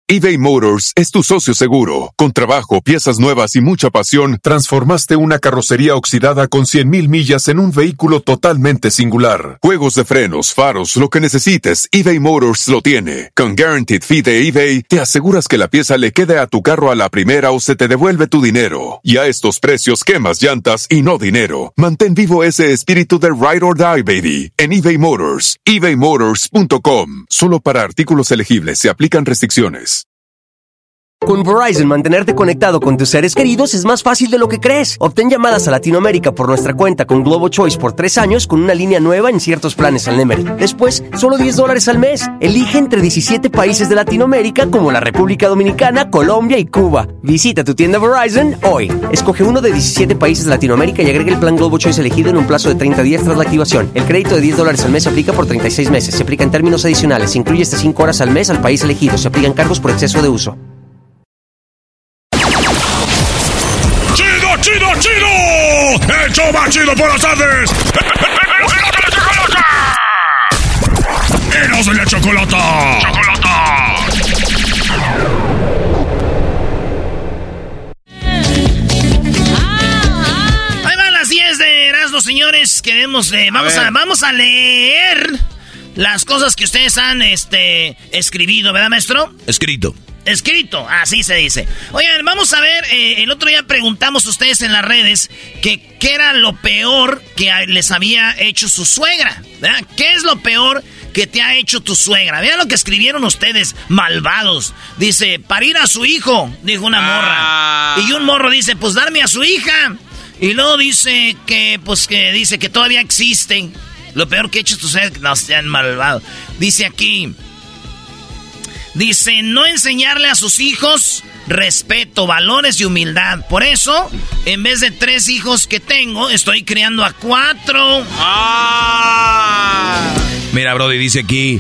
eBay Motors es tu socio seguro. Con trabajo, piezas nuevas y mucha pasión, transformaste una carrocería oxidada con 100,000 millas en un vehículo totalmente singular. Juegos de frenos, faros, lo que necesites, eBay Motors lo tiene. Con Guaranteed Fee de eBay, te aseguras que la pieza le quede a tu carro a la primera o se te devuelve tu dinero. Y a estos precios, quemas llantas y no dinero. Mantén vivo ese espíritu de Ride or Die, baby, en eBay Motors. ebaymotors.com. Solo para artículos elegibles se aplican restricciones. Con Verizon, mantenerte conectado con tus seres queridos es más fácil de lo que crees. Obtén llamadas a Latinoamérica por nuestra cuenta con Globo Choice por 3 años con una línea nueva en ciertos planes al Nemery. Después, solo $10 al mes. Elige entre 17 países de Latinoamérica como la República Dominicana, Colombia y Cuba. Visita tu tienda Verizon hoy. Escoge uno de 17 países de Latinoamérica y agrega el plan Globo Choice elegido en un plazo de 30 días tras la activación. El crédito de $10 al mes se aplica por 36 meses. Se aplica en términos adicionales. Se incluye hasta 5 horas al mes al país elegido. Se aplican cargos por exceso de uso. ¡Chido, chido! ¡El show más chido por las tardes! ¡Eros de la chocolata! Ahí van las 10 de Erasmo, señores. Vamos a leer las cosas que ustedes han escribido, ¿verdad, maestro? Escrito, así se dice. Oigan, vamos a ver, el otro día preguntamos a ustedes en las redes qué era lo peor que les había hecho su suegra, ¿verdad? ¿Qué es lo peor que te ha hecho tu suegra? Vean lo que escribieron ustedes, malvados. Dice, parir a su hijo, dijo una morra. Y un morro dice, pues darme a su hija. Y luego dice que todavía existen. Lo peor que ha hecho tu suegra, no sean malvados. Dice aquí... Dice, no enseñarle a sus hijos respeto, valores y humildad. Por eso, en vez de 3 hijos que tengo, estoy criando a 4. Mira, Brody, dice aquí,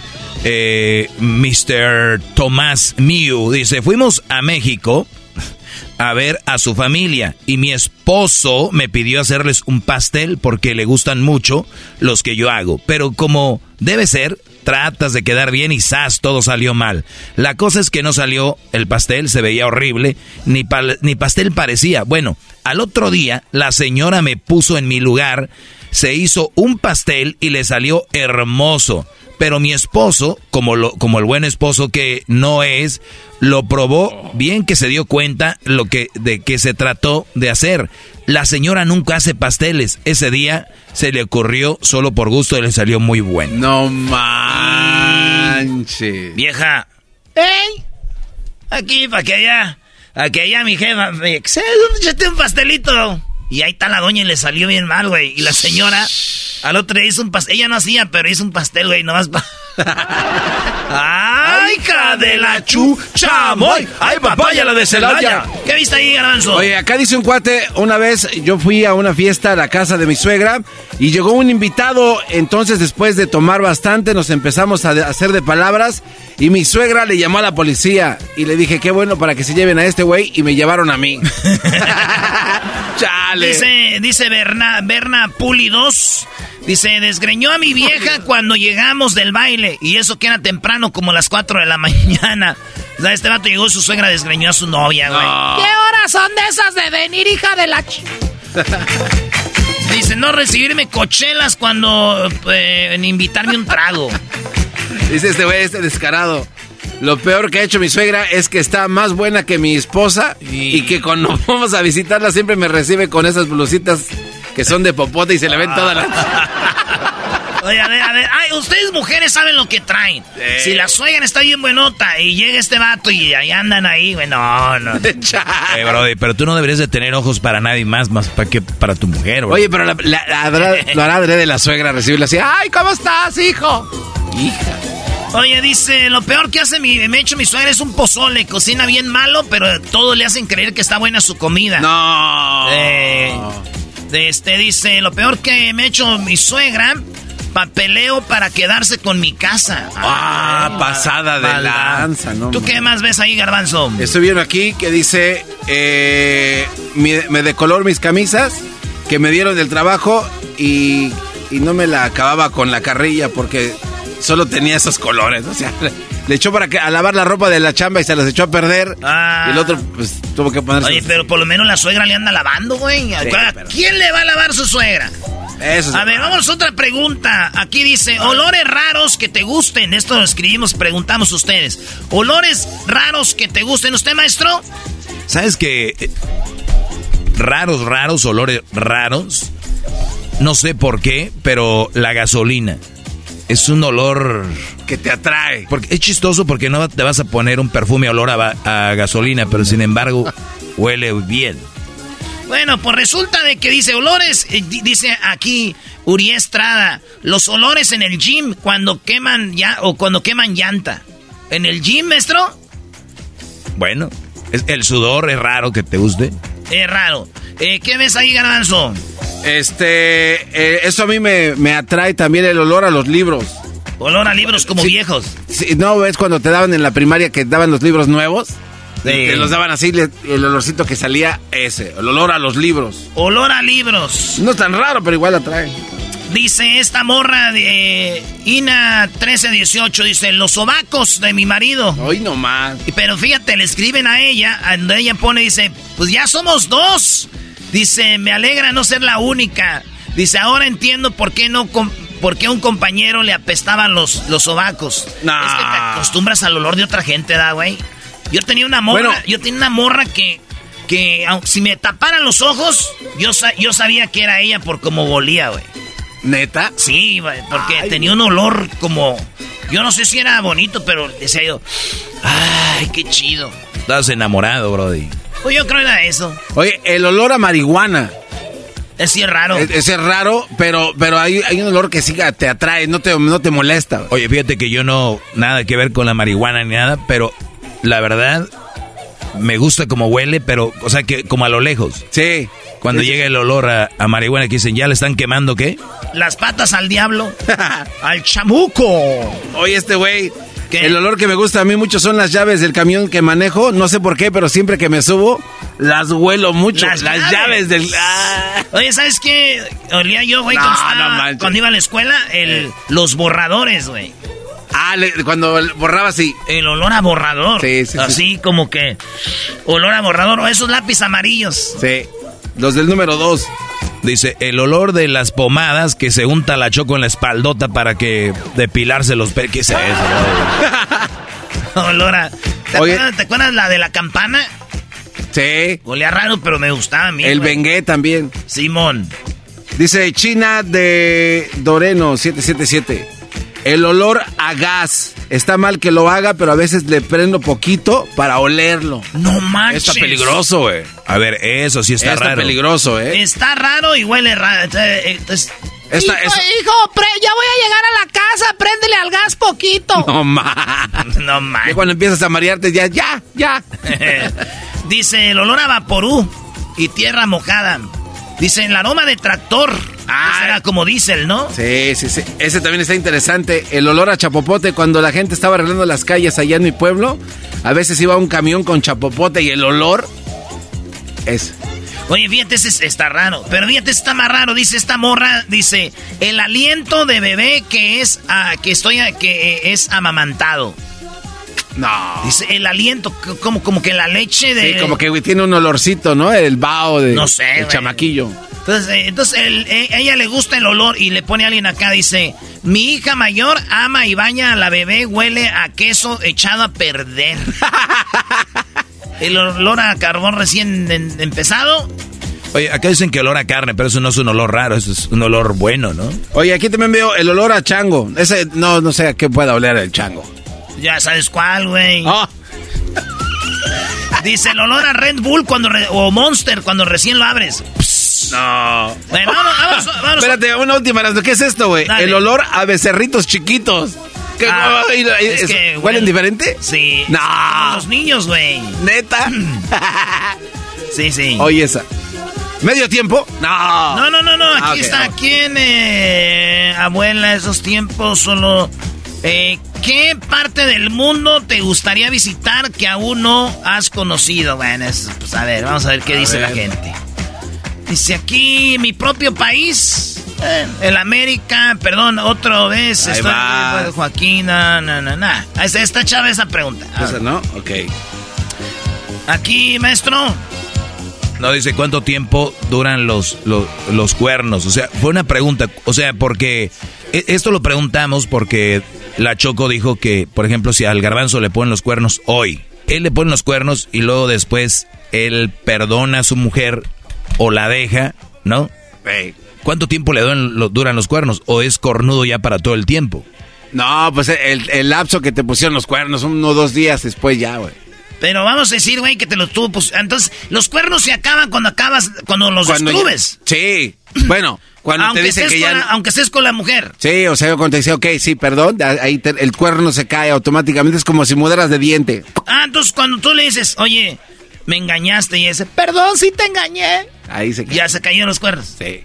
Mr. Tomás Miu, dice, fuimos a México a ver a su familia y mi esposo me pidió hacerles un pastel porque le gustan mucho los que yo hago. Pero como debe ser... tratas de quedar bien y ¡zas! Todo salió mal. La cosa es que no salió el pastel, se veía horrible, ni pastel parecía. Bueno, al otro día la señora me puso en mi lugar, se hizo un pastel y le salió hermoso. Pero mi esposo, como el buen esposo que no es, lo probó bien que se dio cuenta de que se trató de hacer. La señora nunca hace pasteles. Ese día se le ocurrió solo por gusto y le salió muy bueno. No manches. Vieja. ¡Ey! Aquí, para que allá mi jefa me dice, ¿dónde echaste un pastelito? Y ahí está la doña y le salió bien mal, güey. Y la señora al otro día hizo un pastel. Ella no hacía, pero hizo un pastel, güey, nomás para... ¡Ay, hija de la chuchamoy! ¡Ay, papaya la de Celaya! ¿Qué viste ahí, Garbanzo? Oye, acá dice un cuate, una vez yo fui a una fiesta a la casa de mi suegra y llegó un invitado, entonces después de tomar bastante nos empezamos a hacer de palabras y mi suegra le llamó a la policía y le dije, qué bueno para que se lleven a este güey y me llevaron a mí. Chale. Dice Berna Puli 2. Dice, desgreñó a mi vieja cuando llegamos del baile. Y eso que era temprano, como las 4 de la mañana. O sea, este vato llegó, su suegra desgreñó a su novia, güey. No. ¿Qué horas son de esas de venir, hija de la Dice, no recibirme cochelas cuando invitarme un trago. Dice este güey, descarado. Lo peor que ha hecho mi suegra es que está más buena que mi esposa y que cuando vamos a visitarla siempre me recibe con esas blusitas que son de popote y se le ven todas las... Oye, a ver. Ay, ustedes mujeres saben lo que traen. Si la suegra está bien buenota y llega este vato y ahí andan ahí, güey, no. Brody, pero tú no deberías de tener ojos para nadie más para que para tu mujer, bro. Oye, pero lo hará de la suegra recibirla así. ¡Ay, ¿cómo estás, hijo? Hija. Oye, dice, lo peor que me ha hecho mi suegra es un pozole. Cocina bien malo, pero todos le hacen creer que está buena su comida. No. Dice, lo peor que me ha hecho mi suegra, papeleo para quedarse con mi casa. Pasada de lanza, ¿no? ¿Tú qué más ves ahí, Garbanzo? Estoy viendo aquí que dice, me decolor mis camisas que me dieron del trabajo y no me la acababa con la carrilla porque... solo tenía esos colores, o sea, le echó a lavar la ropa de la chamba y se las echó a perder. Y el otro, pues, tuvo que ponerse... Oye, pero por lo menos la suegra le anda lavando, güey. Sí, ¿quién le va a lavar su suegra? Eso. A ver, vamos a otra pregunta. Aquí dice, olores raros que te gusten. Esto lo escribimos, preguntamos ustedes. Olores raros que te gusten. ¿Usted, maestro? ¿Sabes qué? Raros, olores raros. No sé por qué, pero la gasolina es un olor que te atrae. Porque es chistoso porque no te vas a poner un perfume olor a gasolina, pero sin embargo huele bien. Bueno, pues resulta de que dice olores, dice aquí Uri Estrada, los olores en el gym cuando queman llanta. ¿En el gym, maestro? Bueno, el sudor es raro que te guste. Es raro. ¿Qué ves ahí, Garbanzo? Eso a mí me atrae también el olor a los libros. Olor a libros como viejos. Sí, ¿no ves cuando te daban en la primaria que daban los libros nuevos? Sí. Te los daban así, el olorcito que salía ese, el olor a los libros. Olor a libros. No es tan raro, pero igual atrae. Dice esta morra de Ina 1318, dice, los sobacos de mi marido. Hoy nomás. Pero fíjate, le escriben a ella, donde ella pone, dice, pues ya somos 2. Dice, me alegra no ser la única. Dice, ahora entiendo por qué a un compañero le apestaban los sobacos. Nah. Es que te acostumbras al olor de otra gente, ¿da, güey? Yo tenía una morra, que si me taparan los ojos, yo sabía que era ella por cómo volía, güey. ¿Neta? Sí, güey, porque tenía un olor como... Yo no sé si era bonito, pero decía yo... ¡Ay, qué chido! Estás enamorado, brody. Pues yo creo que era eso. Oye, el olor a marihuana. Sí, es raro. Es raro, pero hay un olor que sí te atrae, no te molesta. Oye, fíjate que yo no... Nada que ver con la marihuana ni nada, pero... La verdad... Me gusta como huele, pero... O sea, que como a lo lejos. Sí. Cuando llega el olor a marihuana que dicen, ¿ya le están quemando qué? Las patas al diablo. ¡Al chamuco! Oye, güey, el olor que me gusta a mí mucho son las llaves del camión que manejo. No sé por qué, pero siempre que me subo, las huelo mucho. Las llaves del... Oye, ¿sabes qué? Olía yo, güey, cuando iba a la escuela, los borradores, güey. Cuando borraba, sí. El olor a borrador. Sí. Así como que... Olor a borrador. O esos lápices amarillos. Sí. Los del número 2. Dice, el olor de las pomadas que se unta la Choco en la espaldota para que depilarse los pelos. ¿Qué es eso? Olor a... ¿Te acuerdas la de la campana? Sí. Olía raro, pero me gustaba a mí. El Bengué también. Simón. Dice China de Doreno 777. El olor a gas. Está mal que lo haga, pero a veces le prendo poquito para olerlo. No manches. Está peligroso, güey. A ver, eso sí está raro. Está peligroso, Está raro y huele raro. Hijo, ya voy a llegar a la casa, préndele al gas poquito. No man. Ya cuando empiezas a marearte, ya. Dice, el olor a vaporú y tierra mojada. Dice, el aroma de tractor. Era como diésel, ¿no? Sí. Ese también está interesante. El olor a chapopote. Cuando la gente estaba arreglando las calles allá en mi pueblo, a veces iba un camión con chapopote y el olor... Oye, fíjate, ese está raro. Pero fíjate, está más raro. Dice esta morra, dice, el aliento de bebé que es amamantado. No. Dice, el aliento, como que la leche de... Sí, como que tiene un olorcito, ¿no? El vaho de... No sé, el chamaquillo. Entonces ella le gusta el olor y le pone a alguien acá, dice, mi hija mayor ama y baña a la bebé, huele a queso echado a perder. El olor a carbón recién empezado. Oye, acá dicen que olor a carne, pero eso no es un olor raro, eso es un olor bueno, ¿no? Oye, aquí también veo el olor a chango. Ese, no sé a qué pueda oler el chango. Ya sabes cuál, güey. Dice el olor a Red Bull o Monster cuando recién lo abres. No. Bueno, vamos. Espérate, una última. ¿Qué es esto, güey? El olor a becerritos chiquitos. ¿Huelen diferente? Sí. No. Los niños, güey. ¿Neta? Sí. Oye, esa. ¿Medio tiempo? No. Aquí está. Aquí en Abuela, esos tiempos solo... ¿Qué parte del mundo te gustaría visitar que aún no has conocido? Bueno, pues a ver, vamos a ver qué dice la gente. Dice aquí, mi propio país. El América, perdón, otra vez. Ahí va. Joaquín, Está chava esa pregunta. ¿Esa no? Ok. Aquí, maestro. No dice cuánto tiempo duran los cuernos. O sea, fue una pregunta. O sea, porque esto lo preguntamos porque la Choco dijo que, por ejemplo, si al Garbanzo le ponen los cuernos hoy, él le pone los cuernos y luego después él perdona a su mujer o la deja, ¿no? ¿Cuánto tiempo le duran los cuernos? ¿O es cornudo ya para todo el tiempo? No, pues el lapso que te pusieron los cuernos, 1 o 2 días después ya, güey. Pero vamos a decir, güey, que te los tuvo, pues, entonces, los cuernos se acaban cuando los destrubes. Sí, bueno, cuando te dice que ya... Aunque estés con la mujer. Sí, o sea, cuando te dice, ok, sí, perdón, ahí el cuerno se cae automáticamente, es como si mudaras de diente. Entonces cuando tú le dices, oye, me engañaste y ese, perdón, sí te engañé. Ahí se cae. Ya se cayeron los cuernos. Sí.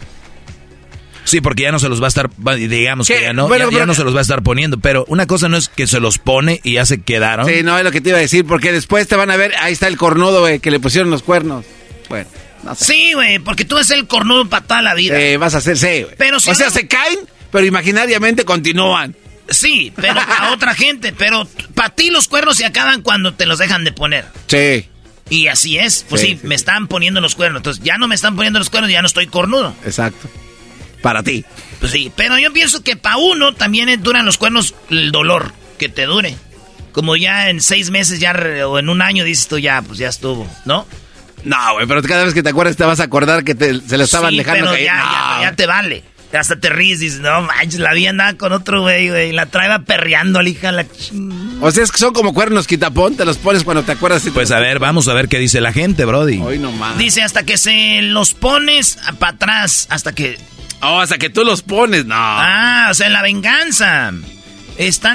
Sí, porque ya no se los va a estar, digamos que ya no, bueno, ya no se los va a estar poniendo, pero una cosa no es que se los pone y ya se quedaron. Sí, no, es lo que te iba a decir, porque después te van a ver, ahí está el cornudo, güey, que le pusieron los cuernos. Bueno, no sé. Sí, güey, porque tú eres el cornudo para toda la vida. Vas a hacer, sí, güey. Pero si o sea, se caen, pero imaginariamente continúan. Sí, pero a otra gente, pero para ti los cuernos se acaban cuando te los dejan de poner. Sí. Y así es, pues sí, me están poniendo los cuernos, entonces ya no me están poniendo los cuernos, ya no estoy cornudo. Exacto. Para ti. Pues sí, pero yo pienso que para uno también duran los cuernos el dolor que te dure. Como ya en 6 meses ya o en 1 año dices tú ya, pues ya estuvo, ¿no? No, güey, pero cada vez que te acuerdas te vas a acordar que se lo estaban dejando pero caer. Ya te vale. Hasta te ríes, dices, no manches, la vi andaba con otro güey, la traeba perreando a la hija. O sea, es que son como cuernos quitapón, te los pones cuando te acuerdas. Pues a ver, vamos a ver qué dice la gente, brody. Hoy nomás. Dice, hasta que se los pones para atrás, hasta que... hasta que tú los pones, no. O sea, la venganza. Están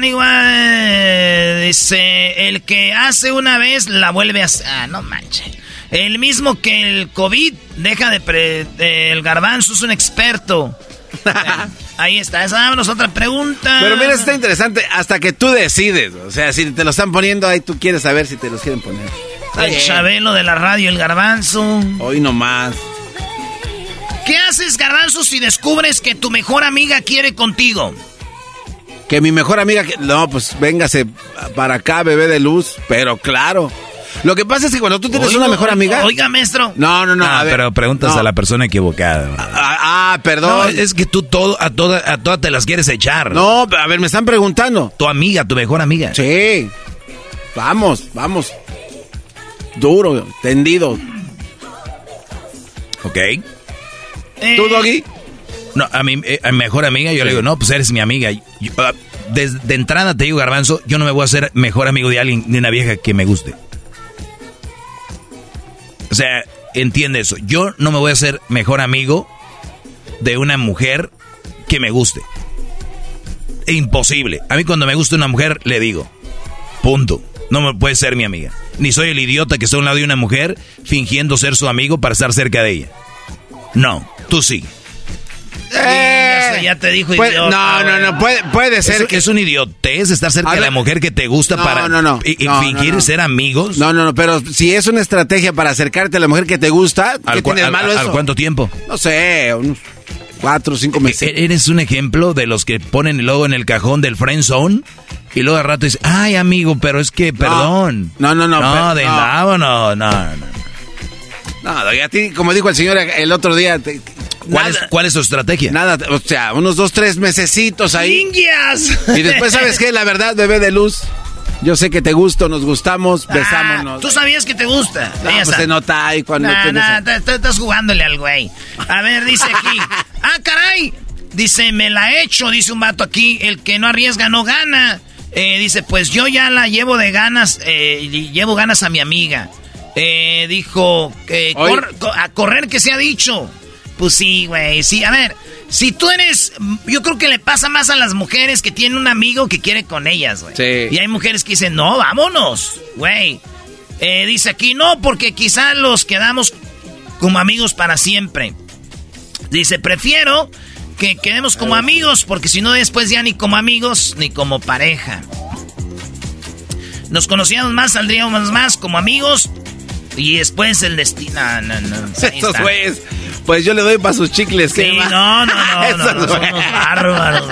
igual, dice, el que hace una vez la vuelve a hacer. No manches. El mismo que el COVID deja el Garbanzo es un experto. Ahí está, esa vámonos otra pregunta. Pero mira, está interesante, hasta que tú decides. O sea, si te lo están poniendo ahí, tú quieres saber si te los quieren poner. El Chabelo de la radio, el Garbanzo. Hoy nomás. ¿Qué haces, Garbanzo, si descubres que tu mejor amiga quiere contigo? Que mi mejor amiga... No, pues véngase para acá, bebé de luz. Pero claro. Lo que pasa es que cuando tú tienes una mejor amiga... Oiga, maestro. No. A ver, pero preguntas a la persona equivocada. Perdón. No, es que tú a todas te las quieres echar. No, a ver, me están preguntando. Tu amiga, tu mejor amiga. Sí. Vamos. Duro, tendido. Ok. ¿Tú, Doggy? No, a mi mejor amiga yo le digo, no, pues eres mi amiga. De entrada te digo, Garbanzo, yo no me voy a hacer mejor amigo de alguien, de una vieja que me guste. O sea, entiende eso. Yo no me voy a hacer mejor amigo de una mujer que me guste. Imposible. A mí cuando me gusta una mujer, le digo, punto. No me puede ser mi amiga. Ni soy el idiota que está a un lado de una mujer fingiendo ser su amigo para estar cerca de ella. No, tú sí. Ya te dijo idiota. No, puede ser que es un idiotez estar cerca de la mujer que te gusta y fingir ser amigos. No, pero si es una estrategia para acercarte a la mujer que te gusta, ¿qué tiene de malo eso? ¿Al cuánto tiempo? No sé, unos 4 o 5 meses. ¿Eres un ejemplo de los que ponen el logo en el cajón del friend zone? Y luego al rato dices, ay, amigo, pero es que, perdón. No. No, a ti, como dijo el señor el otro día... ¿Cuál es tu estrategia? Nada, o sea, unos 2-3 mesecitos ahí. ¡Ninjas! Y después, ¿sabes qué? La verdad, bebé de luz, yo sé que te gusto, nos gustamos, besámonos. ¿Tú sabías que te gusta? No, pues se nota ahí cuando... Estás jugándole al güey. A ver, dice aquí. Caray. Dice, me la he hecho, dice un vato aquí. El que no arriesga no gana. Dice, pues yo ya la llevo de ganas, llevo ganas a mi amiga. Dijo, a correr que se ha dicho. Pues sí, güey, sí. A ver, si tú eres... Yo creo que le pasa más a las mujeres que tienen un amigo que quiere con ellas, güey. Sí. Y hay mujeres que dicen, no, vámonos, güey. Dice aquí, no, porque quizás los quedamos como amigos para siempre. Dice, prefiero que quedemos como amigos, porque si no después ya ni como amigos ni como pareja. Nos conocíamos más, saldríamos más como amigos. Y después el destino. No. Esos güeyes. Pues yo le doy para sus chicles. Sí, no, somos bárbaros.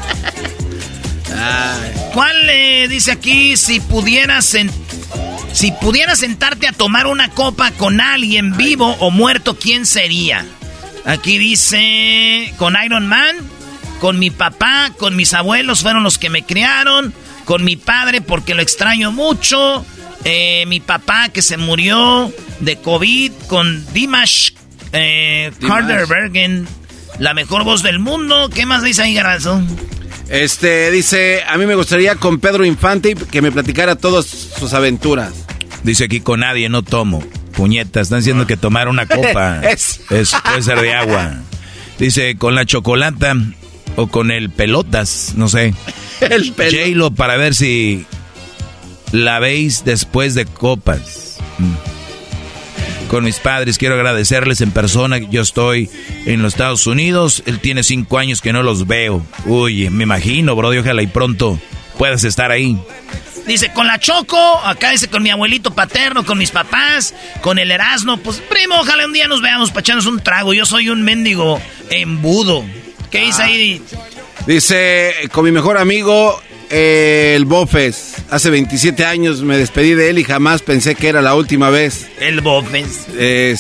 ¿Cuál dice aquí? Si pudieras sentarte a tomar una copa con alguien vivo o muerto, ¿quién sería? Aquí dice, con Iron Man, con mi papá, con mis abuelos, fueron los que me criaron, con mi padre porque lo extraño mucho, mi papá que se murió de COVID, con Dimash Carter-Bergen, la mejor voz del mundo. ¿Qué más dice ahí, Garbanzo? Dice, a mí me gustaría con Pedro Infante que me platicara todas sus aventuras. Dice aquí, con nadie no tomo. Puñeta, están diciendo que tomar una copa puede ser de agua. Dice, con la chocolata o con el pelotas, no sé. El J-Lo para ver si la veis después de copas. Con mis padres quiero agradecerles en persona. Yo estoy en los Estados Unidos. Él tiene 5 años que no los veo. Uy, me imagino, bro. Ojalá y pronto puedas estar ahí. Dice, con la Choco. Acá dice, con mi abuelito paterno, con mis papás, con el Erasmo. Pues, primo, ojalá un día nos veamos para echarnos un trago. Yo soy un mendigo embudo. ¿Qué dice ahí? Dice, con mi mejor amigo, el Bofes. Hace 27 años me despedí de él y jamás pensé que era la última vez. El Bofes.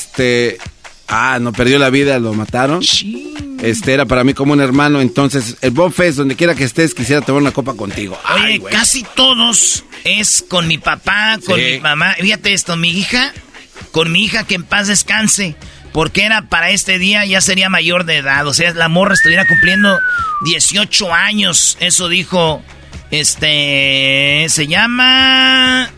No perdió la vida, lo mataron. Era para mí como un hermano. Entonces, el Bofes, donde quiera que estés, quisiera tomar una copa contigo. Oye, casi todos es con mi papá, con mi mamá. Fíjate esto, con mi hija que en paz descanse. Porque era para este día, ya sería mayor de edad. O sea, la morra estuviera cumpliendo 18 años. Eso dijo, ella se llama,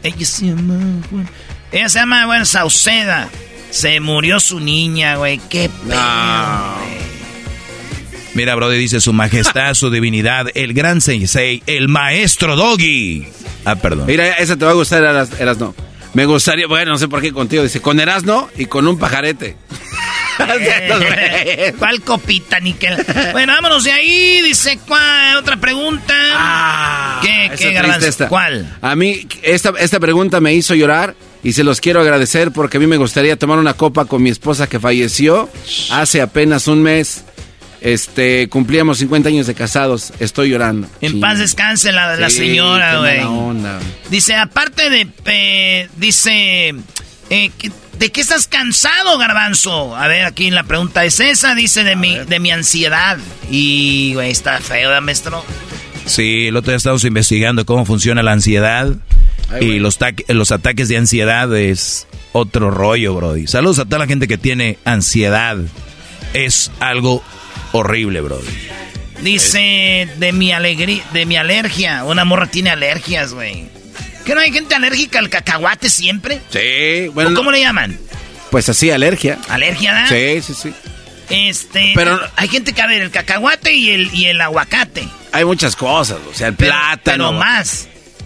Sauceda. Se murió su niña, güey. Qué pena, güey. Mira, brother, dice su majestad, su divinidad, el gran sensei, el maestro Doggy. Perdón. Mira, esa te va a gustar, Erasno. Me gustaría, bueno, no sé por qué contigo. Dice, con Erasno y con un pajarete. ¿Cuál copita, Nickel? Bueno, vámonos de ahí. Dice, ¿cuál? Otra pregunta. ¿Qué Garbanzo? ¿Cuál? A mí, esta pregunta me hizo llorar y se los quiero agradecer porque a mí me gustaría tomar una copa con mi esposa que falleció hace apenas un mes. Cumplíamos 50 años de casados. Estoy llorando. En paz descanse la señora, güey. Dice, aparte de... ¿de qué estás cansado, Garbanzo? A ver, aquí la pregunta es esa. Dice, de mi ansiedad. Y, güey, está feo, ¿verdad, maestro? Sí, el otro día estábamos investigando cómo funciona la ansiedad. Y los ataques de ansiedad es otro rollo, brody. Saludos a toda la gente que tiene ansiedad. Es algo horrible, brody. Dice, de mi alergia. Una morra tiene alergias, güey. ¿Que no hay gente alérgica al cacahuate siempre? Sí, bueno. ¿O cómo le llaman? Pues así, alergia. ¿Alergia, da? Sí. Pero hay gente que, a ver, el cacahuate y el aguacate. Hay muchas cosas, o sea, el plátano. Pero más.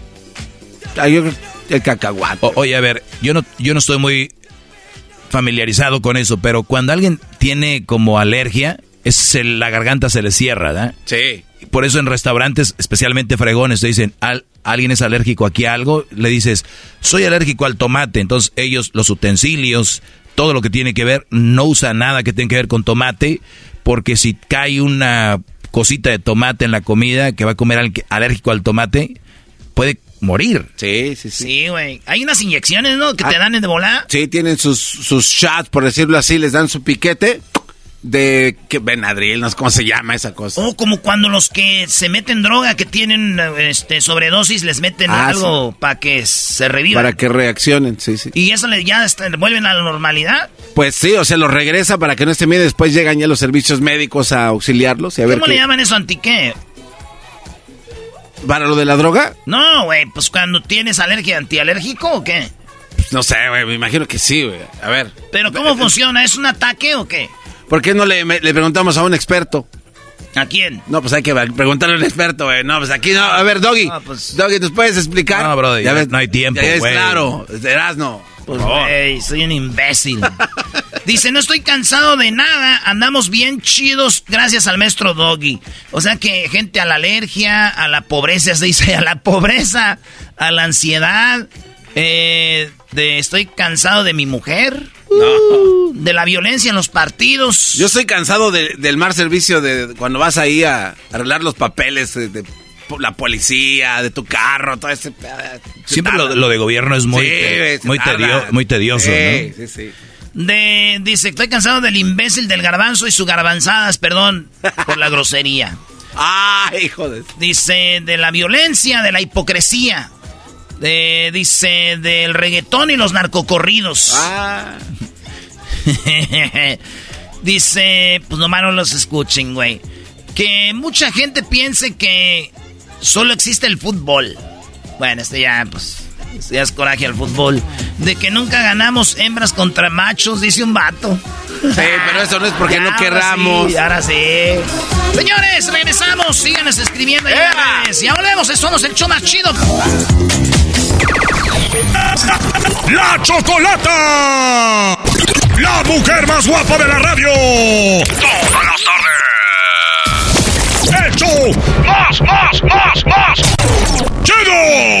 El cacahuate. Oye, a ver, yo no estoy muy familiarizado con eso, pero cuando alguien tiene como alergia, la garganta se le cierra, ¿verdad? Sí. Por eso en restaurantes, especialmente fregones, te dicen, alguien es alérgico aquí a algo, le dices, soy alérgico al tomate. Entonces ellos, los utensilios, todo lo que tiene que ver, no usan nada que tenga que ver con tomate, porque si cae una cosita de tomate en la comida que va a comer alérgico al tomate, puede morir. Sí. Sí, güey. Hay unas inyecciones, ¿no? Que te dan de volada. Sí, tienen sus shots, por decirlo así, les dan su piquete de Benadryl, no sé cómo se llama esa cosa. Como cuando los que se meten droga, que tienen sobredosis, les meten algo para que se revivan. Para que reaccionen, sí. ¿Y eso ya vuelven a la normalidad? Pues sí, o sea, los regresa para que no esté miedo. Después llegan ya los servicios médicos a auxiliarlos. Y a ver ¿Cómo le llaman eso, anti-qué? ¿Para lo de la droga? No, güey, pues cuando tienes alergia, ¿antialérgico o qué? Pues no sé, güey, me imagino que sí, güey. A ver. ¿Pero cómo funciona? ¿Es un ataque o qué? ¿Por qué no le preguntamos a un experto? ¿A quién? No, pues hay que preguntarle a un experto, güey. No, pues aquí no. A ver, Doggy. No, pues... Doggy, ¿nos puedes explicar? No, bro, ya ves, no hay tiempo, güey. Claro, Erasno. Pues, güey, soy un imbécil. Dice, no estoy cansado de nada, andamos bien chidos gracias al maestro Doggy. O sea que gente a la alergia, a la pobreza, se dice, a la pobreza, a la ansiedad, Estoy cansado de mi mujer. No. De la violencia en los partidos. Yo estoy cansado del mal servicio de cuando vas ahí a arreglar los papeles de la policía, de tu carro, todo ese... Siempre lo de gobierno es muy tedioso, ¿no? Sí. Dice, estoy cansado del imbécil del garbanzo y sus garbanzadas, perdón por la grosería. Hijo de... Dice, de la violencia, de la hipocresía. Dice, del reggaetón y los narcocorridos. Dice, pues nomás no los escuchen, güey. Que mucha gente piense que solo existe el fútbol. Bueno, ya es coraje al fútbol. De que nunca ganamos hembras contra machos, dice un vato. Sí, pero eso no es porque no querramos. Sí, ahora sí. Señores, regresamos. Síganos escribiendo. Ya volvemos. Somos el show más chido. ¡La Chocolata! ¡La mujer más guapa de la radio! ¡Todas las tardes! ¡El show más chido!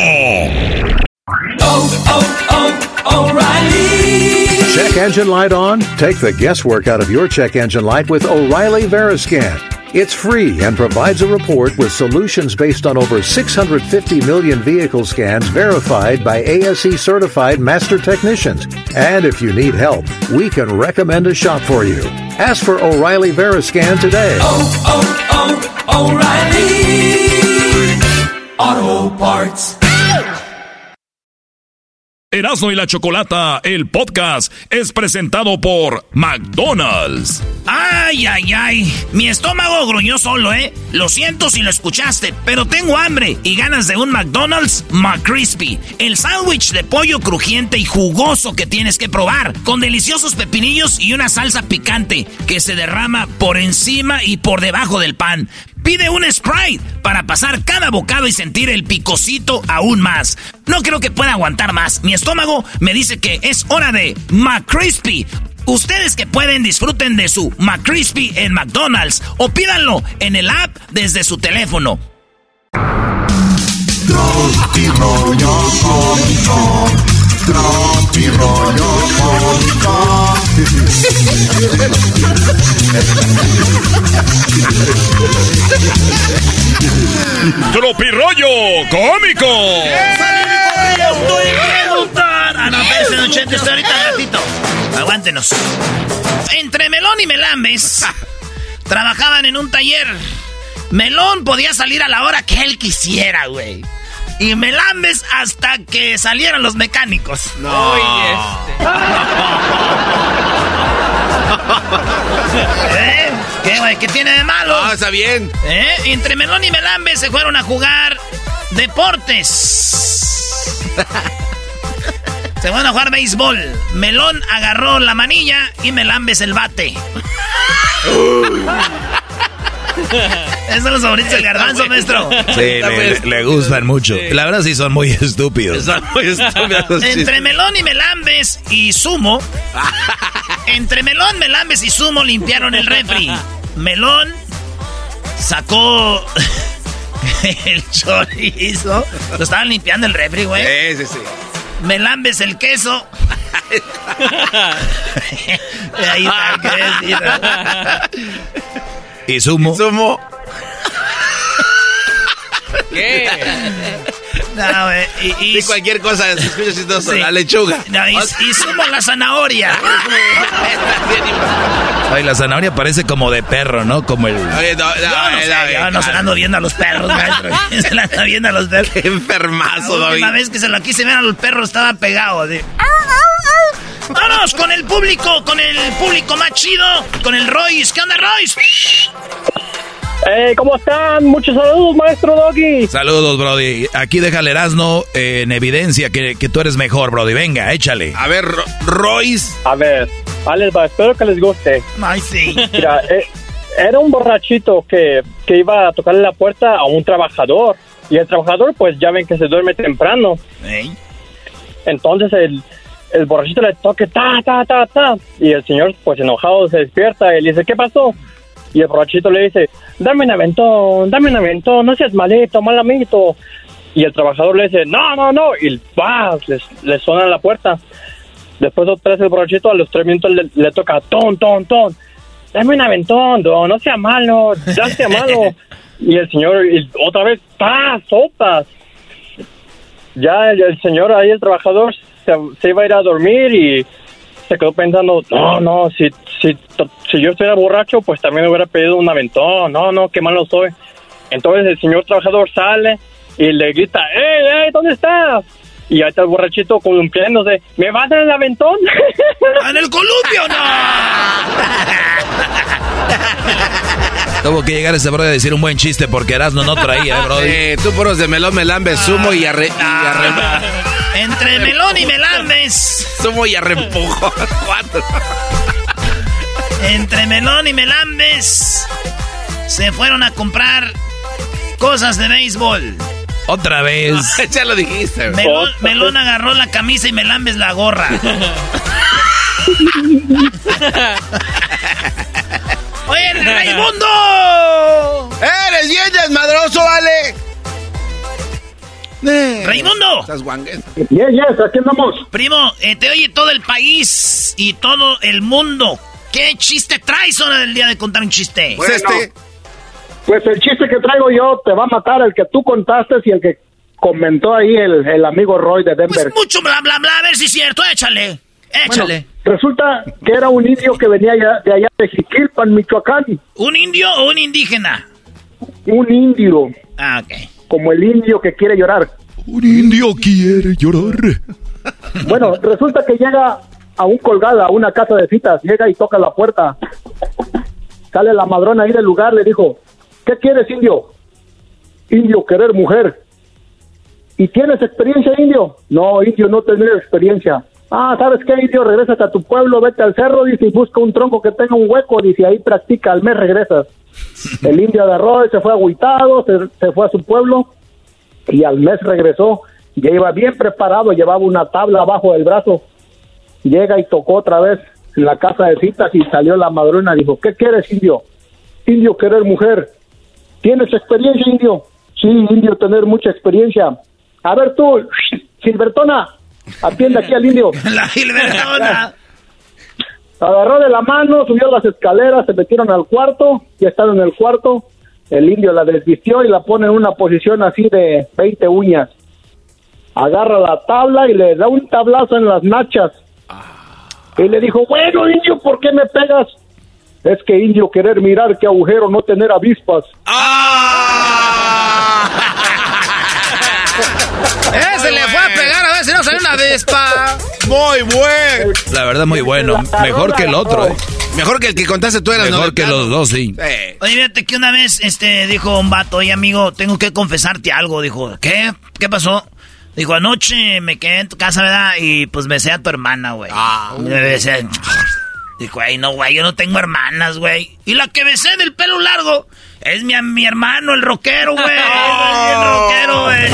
O'Reilly. Check engine light on? Take the guesswork out of your check engine light with O'Reilly Veriscan. It's free and provides a report with solutions based on over 650 million vehicle scans verified by ASE certified master technicians. And if you need help, we can recommend a shop for you. Ask for O'Reilly Veriscan today. O'Reilly Auto Parts. Erasmo y la Chocolata, el podcast, es presentado por McDonald's. Ay. Mi estómago gruñó solo, Lo siento si lo escuchaste, pero tengo hambre y ganas de un McDonald's McCrispy. El sándwich de pollo crujiente y jugoso que tienes que probar, con deliciosos pepinillos y una salsa picante que se derrama por encima y por debajo del pan. Pide un Sprite para pasar cada bocado y sentir el picocito aún más. No creo que pueda aguantar más. Mi estómago me dice que es hora de McCrispy. Ustedes que pueden, disfruten de su McCrispy en McDonald's o pídanlo en el app desde su teléfono. Tropi rollo cómico. Tropi rollo cómico. ¡Tropirollo cómico! No, espérense, don Chente, estoy ahorita un ratito. Aguántenos. Entre Melón y Melambes trabajaban en un taller. Melón podía salir a la hora que él quisiera, güey. Y Melambes hasta que salieran los mecánicos. No. ¿Qué, güey? ¿Qué tiene de malo? No, está bien. Entre Melón y Melambes se fueron a jugar deportes. Se van a jugar béisbol. Melón agarró la manilla y Melambes el bate. Esos son los favoritos del garbanzo, maestro. Sí, le gustan mucho. La verdad sí son muy estúpidos. Son muy estúpidos. Entre Melón y Melambes y Sumo. Entre Melón, Melambes y Sumo limpiaron el refri. Melón sacó el chorizo. Lo estaban limpiando el refri, güey. Sí. Melambes el queso. Ahí está, ¿Y Sumo? ¿Qué? No, güey. Y cualquier cosa, se escucha chistoso. Sí. La lechuga. No, y Sumo la zanahoria. Ay, la zanahoria parece como de perro, ¿no? Como el... Oye, yo no se la ando viendo a los perros, maestro. Se la ando viendo a los perros. Qué enfermazo, David. La vez que se lo quise ver a los perros estaba pegado, así. Vámonos con el público más chido, con el Royce. ¿Qué onda, Royce? ¿Cómo están? Muchos saludos, maestro Doggy. Saludos, Brody. Aquí deja el Erasmo en evidencia que tú eres mejor, Brody. Venga, échale. A ver, Royce. A ver, espero que les guste. Ay, sí. Mira, era un borrachito que iba a tocarle la puerta a un trabajador. Y el trabajador, pues ya ven que se duerme temprano. ¿Eh? Entonces el borrachito le toque ta. Y el señor, pues enojado, se despierta y le dice, ¿qué pasó? Y el borrachito le dice, dame un aventón, no seas malito, mal amiguito. Y el trabajador le dice, no, y ¡pah! Le suena la puerta. Después otra vez el borrachito, a los 3 minutos le toca, ton. Dame un aventón, no sea malo, ya sea malo. Y el señor, otra vez, ¡pah! Sopas. Ya el señor ahí, el trabajador, se iba a ir a dormir y se quedó pensando, no, si yo estuviera borracho, pues también me hubiera pedido un aventón. No, qué malo soy. Entonces el señor trabajador sale y le grita, ¡Ey, ¿dónde estás? Y ahí está el borrachito columpiándose, ¿me vas a dar el aventón? ¡En el columpio, no! Tuvo que llegar ese brody a decir un buen chiste porque Erasmo no traía, brody. Tú puros de melón, melambes, zumo y Entre melón y melambes. Zumo y arrempujo. 4. Entre melón y melambes se fueron a comprar cosas de béisbol. Otra vez. Ya lo dijiste. Melón agarró la camisa y melambes la gorra. ¡Oye, Raimundo! ¡Eres bien desmadroso, vale! ¡Raimundo! ¿Estás guangues? Yes, aquí andamos. Primo, te oye todo el país y todo el mundo. ¿Qué chiste traes hora del día de contar un chiste? Bueno, pues el chiste que traigo yo te va a matar el que tú contaste y el que comentó ahí el amigo Roy de Denver. Pues mucho bla, bla, bla, a ver si es cierto, échale. Bueno, resulta que era un indio que venía de allá de Jiquilpan, Michoacán. ¿Un indio o un indígena? Un indio. Ah, ok. Como el indio que quiere llorar. Un indio quiere llorar. Bueno, resulta que llega a un colgado, a una casa de citas, llega y toca la puerta. Sale la madrona ahí del lugar, le dijo, ¿qué quieres, indio? Indio, querer mujer. ¿Y tienes experiencia, indio? No, indio, no tener experiencia. Ah, ¿sabes qué, indio? Regresas a tu pueblo, vete al cerro, dice, y busca un tronco que tenga un hueco, dice, ahí practica, al mes regresas. El indio agarró y se fue agüitado, se fue a su pueblo, y al mes regresó, ya iba bien preparado, llevaba una tabla abajo del brazo. Llega y tocó otra vez en la casa de citas y salió la madrona, dijo, ¿qué quieres, indio? Indio, querer mujer. ¿Tienes experiencia, indio? Sí, indio, tener mucha experiencia. A ver tú, Gilbertona, atiende aquí al indio. La Gilbertona. Agarró de la mano, subió las escaleras, se metieron al cuarto, ya están en el cuarto. El indio la desvistió y la pone en una posición así de 20 uñas. Agarra la tabla y le da un tablazo en las nachas. Y le dijo, bueno, indio, ¿por qué me pegas? Es que, indio, querer mirar qué agujero, no tener avispas. Se le fue a pegar a ver si no salió una avispa. Muy bueno. La verdad, muy bueno. Mejor que el otro, Mejor que el que contaste tú eras. Mejor que los dos, sí. Oye, fíjate que una vez dijo un vato, oye, amigo, tengo que confesarte algo. Dijo, ¿qué? ¿Qué pasó? Dijo, anoche me quedé en tu casa, ¿verdad? Y pues besé a tu hermana, güey. Me besé. Dijo, ay, no, güey, yo no tengo hermanas, güey. Y la que besé del pelo largo es mi hermano, el rockero, güey. El rockero, güey.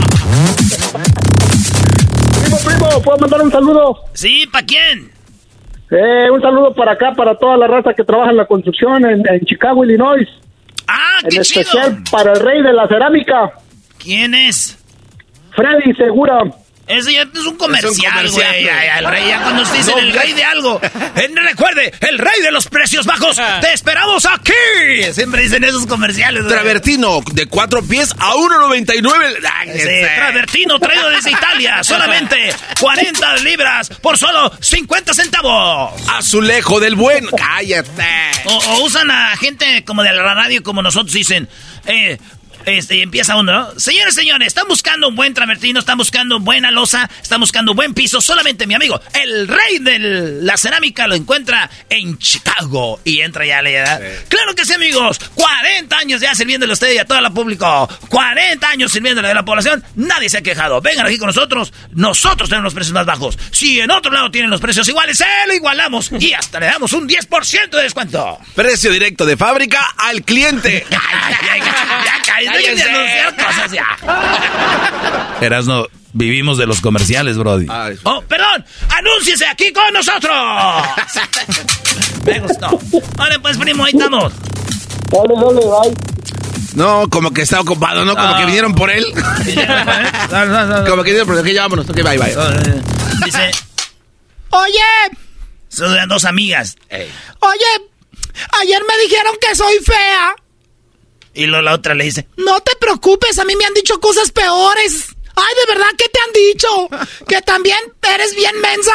Primo, ¿puedo mandar un saludo? Sí, ¿para quién? Un saludo para acá, para toda la raza que trabaja en la construcción en Chicago, Illinois. ¡Ah, qué en chido! especial para el rey de la cerámica. ¿Quién es? Freddy Segura. Ese ya es un comercial, güey. El rey, ya cuando se dicen el rey de algo. Recuerde, el rey de los precios bajos. ¡Te esperamos aquí! Siempre dicen esos comerciales, güey. Travertino, de 4 pies a 1.99. Sí, Travertino, traído desde Italia. Solamente 40 libras por solo 50 centavos. Azulejo del buen. Cállate. O usan a gente como de la radio, como nosotros dicen. Y empieza uno, ¿no? Señores, están buscando un buen travertino, están buscando buena loza, están buscando buen piso. Solamente mi amigo, el rey de la cerámica, lo encuentra en Chicago. Y entra ya la edad. Sí. Claro que sí, amigos. 40 años ya sirviéndole a usted y a todo el público. 40 años sirviéndole a la población. Nadie se ha quejado. Vengan aquí con nosotros. Nosotros tenemos los precios más bajos. Si en otro lado tienen los precios iguales, se lo igualamos. Y hasta le damos un 10% de descuento. Precio directo de fábrica al cliente. Ya dejen de anunciar cosas ya. Erasno, vivimos de los comerciales, brody. Oh, perdón, anúnciese aquí con nosotros. Me gustó. Vale, pues, primo, ahí estamos. Dale, bye. No, como que está ocupado, ¿no? Como que vinieron por él. Como que vinieron por él. Ok, ya vámonos. Ok, bye. Dice... Oye. Son dos amigas. Oye, ayer me dijeron que soy fea. Y luego la otra le dice... No te preocupes, a mí me han dicho cosas peores. Ay, ¿de verdad qué te han dicho? Que también eres bien mensa.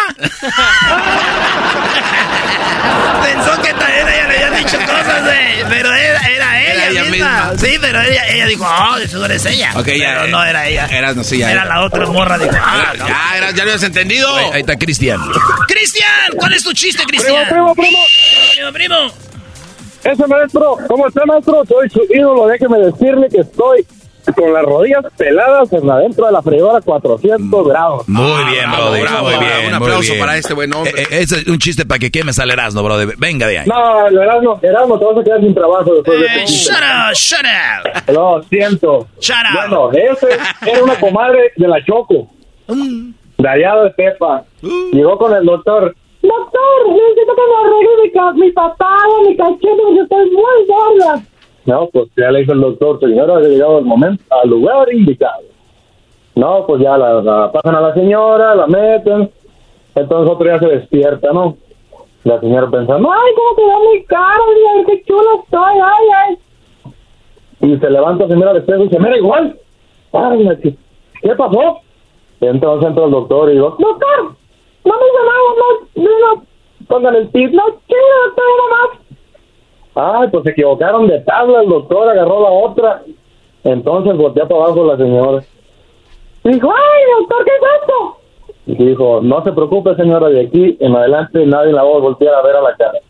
Pensó que también ella le había dicho cosas pero era ella misma. Sí, pero ella dijo, eso eres ella. Okay, pero no era ella. Era la otra morra, dijo, no. Ya lo habías entendido. Ahí está Cristian. ¡Cristian! ¿Cuál es tu chiste, Cristian? Primo. Ese maestro, ¿cómo está, maestro? Soy su ídolo, déjeme decirle que estoy con las rodillas peladas adentro de la freidora 400 grados. Muy bien, brother. Muy bien. Un aplauso para este buen hombre. Ese es un chiste para que quemes al Erasmo, brother. Venga de ahí. No, Erasmo, te vas a quedar sin trabajo después de este chiste. Shut up. Lo siento. Shut up. Bueno, ese era una comadre de la Choco. De allá de Tepa. Llegó con el doctor. Doctor, necesito que me arregle mi papada, mi cachete, porque estoy muy gorda. No, pues ya le dijo el doctor, señora, ha llegado el momento, al lugar indicado. No, pues ya la pasan a la señora, la meten, entonces otro día se despierta, ¿no? La señora pensando, ay, cómo te da mi cara, mira, qué chulo estoy, ay. Y se levanta, se mira al espejo y se mira igual. Ay, ¿qué pasó? Entonces entra el doctor y digo, doctor, no me hizo nada, no, pongan el tip, no, chido, doctor, nada más. Ay, pues se equivocaron de tabla, el doctor agarró la otra. Entonces volteó para abajo la señora. Dijo, ay, doctor, ¿qué es esto? Y dijo, no se preocupe, señora, de aquí en adelante nadie la va a voltear a ver a la cara.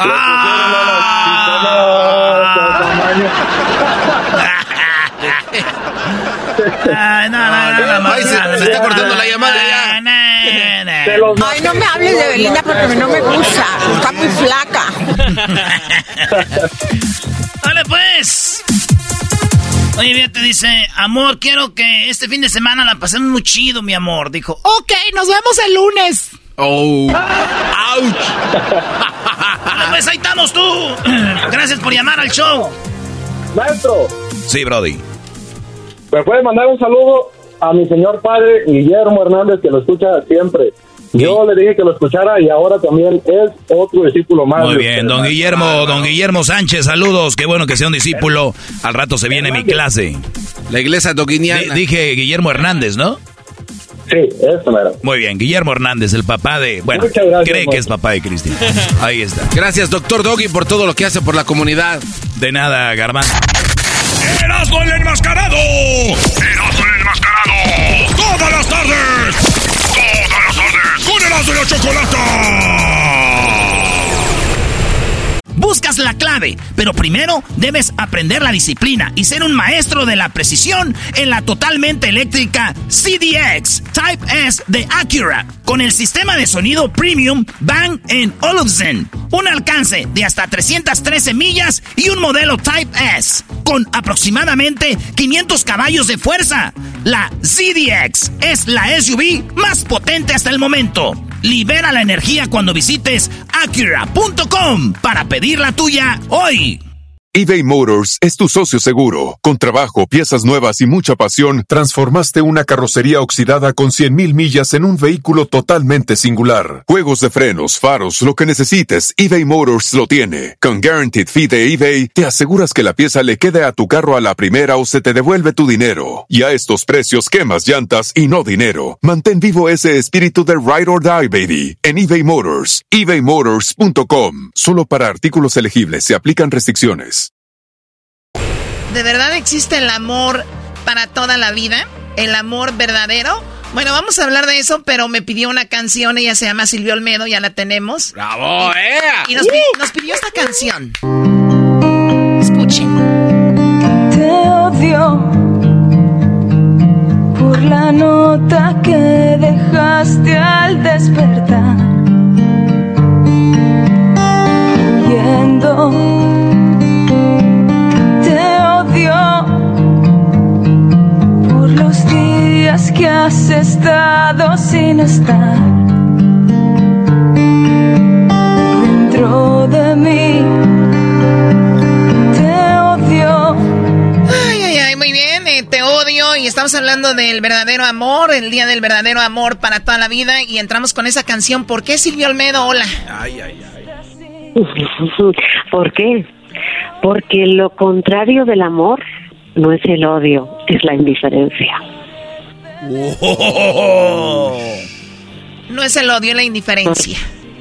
Se está cortando la llamada ya. Ay, no me hables de Belinda porque no me gusta. Está muy flaca. Vale, pues. Oye, bien, te dice, amor, quiero que este fin de semana la pasemos muy chido, mi amor. Dijo, ok, nos vemos el lunes. Oh, ouch. Vale, pues ahí estamos tú. Gracias por llamar al show. Maestro. Sí, brody. ¿Me puede mandar un saludo a mi señor padre, Guillermo Hernández, que lo escucha siempre? Yo le dije que lo escuchara y ahora también es otro discípulo más. Muy bien, don Guillermo Sánchez, saludos, qué bueno que sea un discípulo. Al rato se viene mi clase. La iglesia doguiniana. Dije Guillermo Hernández, ¿no? Sí, eso mero. Muy bien, Guillermo Hernández, el papá de... Bueno, cree que es papá de Cristian. Ahí está. Gracias, doctor Doggy, por todo lo que hace por la comunidad. De nada, Garbanzo. ¡Erasmo el enmascarado! ¡Erasmo el enmascarado! ¡Todas las tardes! ¡Con Erasmo y la Chocolata! Buscas la clave, pero primero debes aprender la disciplina y ser un maestro de la precisión en la totalmente eléctrica CDX Type S de Acura, con el sistema de sonido premium Bang & Olufsen, un alcance de hasta 313 millas y un modelo Type S con aproximadamente 500 caballos de fuerza. La ZDX es la SUV más potente hasta el momento. Libera la energía cuando visites Acura.com para pedir la tuya hoy. eBay Motors es tu socio seguro. Con trabajo, piezas nuevas y mucha pasión, transformaste una carrocería oxidada con 100,000 millas en un vehículo totalmente singular. Juegos de frenos, faros, lo que necesites, eBay Motors lo tiene. Con Guaranteed Fee de eBay, te aseguras que la pieza le quede a tu carro a la primera o se te devuelve tu dinero. Y a estos precios, quemas llantas y no dinero. Mantén vivo ese espíritu de Ride or Die, baby, en eBay Motors. ebaymotors.com. Solo para artículos elegibles se aplican restricciones. ¿De verdad existe el amor para toda la vida? ¿El amor verdadero? Bueno, vamos a hablar de eso, pero me pidió una canción. Ella se llama Silvia Olmedo, ya la tenemos. ¡Bravo, Y nos pidió esta canción. Escuchen. Te odio por la nota que dejaste al despertar, huyendo. Por los días que has estado sin estar dentro de mí. Te odio hablando del verdadero amor, el día del verdadero amor para toda la vida, y entramos con esa canción. ¿Por qué, Silvio Olmedo? Hola. Ay. ¿Por qué? Porque lo contrario del amor no es el odio, es la indiferencia. No es el odio, es la indiferencia.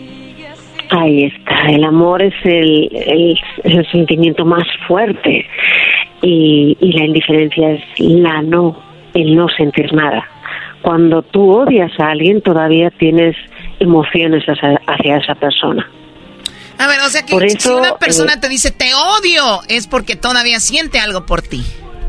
Ahí está, el amor es el sentimiento más fuerte y la indiferencia es el no sentir nada. Cuando tú odias a alguien todavía tienes emociones hacia esa persona. A ver, o sea que si una persona te dice te odio, es porque todavía siente algo por ti.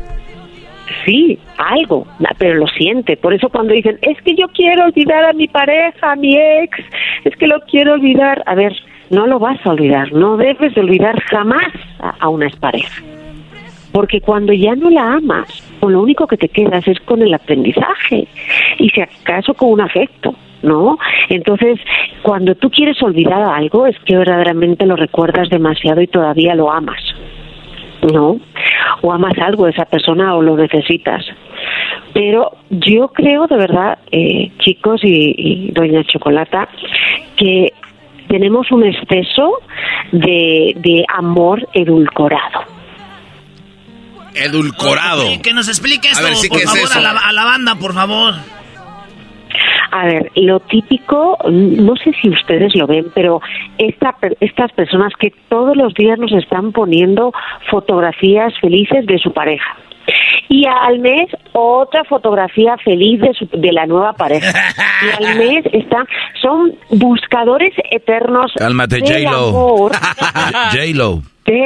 Sí, algo, pero lo siente. Por eso cuando dicen, es que yo quiero olvidar a mi pareja, a mi ex, es que lo quiero olvidar. A ver, no lo vas a olvidar, no debes de olvidar jamás a una expareja. Porque cuando ya no la amas, con lo único que te quedas es con el aprendizaje y si acaso con un afecto, ¿no? Entonces, cuando tú quieres olvidar algo, es que verdaderamente lo recuerdas demasiado y todavía lo amas, ¿no? O amas algo de esa persona o lo necesitas. Pero yo creo de verdad, chicos y doña Chocolata, que tenemos un exceso de amor edulcorado. Edulcorado. Que nos explique esto, ver, sí, por favor, es a la banda, por favor. A ver, lo típico, no sé si ustedes lo ven, pero estas personas que todos los días nos están poniendo fotografías felices de su pareja. Y al mes otra fotografía feliz de la nueva pareja. Y al mes son buscadores eternos. Cálmate, del J-Lo. amor. J-Lo.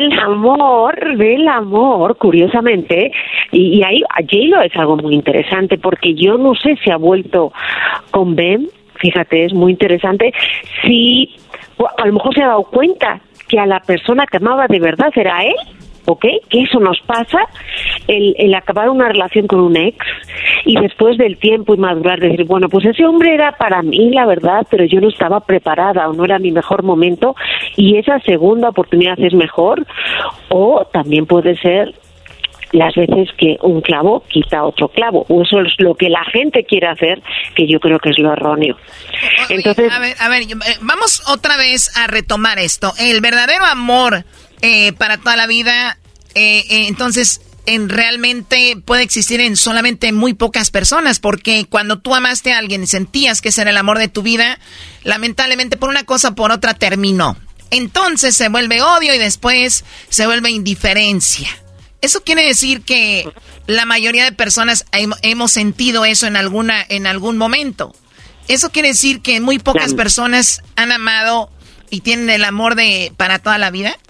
Del amor, curiosamente, y ahí a J-Lo es algo muy interesante, porque yo no sé si ha vuelto con Ben, fíjate, es muy interesante, si a lo mejor se ha dado cuenta que a la persona que amaba de verdad era él, ¿ok? Que eso nos pasa, el acabar una relación con un ex y después del tiempo y madurar, decir, bueno, pues ese hombre era para mí, la verdad, pero yo no estaba preparada o no era mi mejor momento y esa segunda oportunidad es mejor, o también puede ser las veces que un clavo quita otro clavo, o eso es lo que la gente quiere hacer, que yo creo que es lo erróneo. Entonces, a ver, vamos otra vez a retomar esto. El verdadero amor para toda la vida, entonces realmente puede existir en solamente muy pocas personas, porque cuando tú amaste a alguien y sentías que ese era el amor de tu vida, lamentablemente por una cosa o por otra terminó. Entonces se vuelve odio y después se vuelve indiferencia. Eso quiere decir que la mayoría de personas hemos sentido eso en algún momento. Eso quiere decir que muy pocas personas han amado y tienen el amor para toda la vida.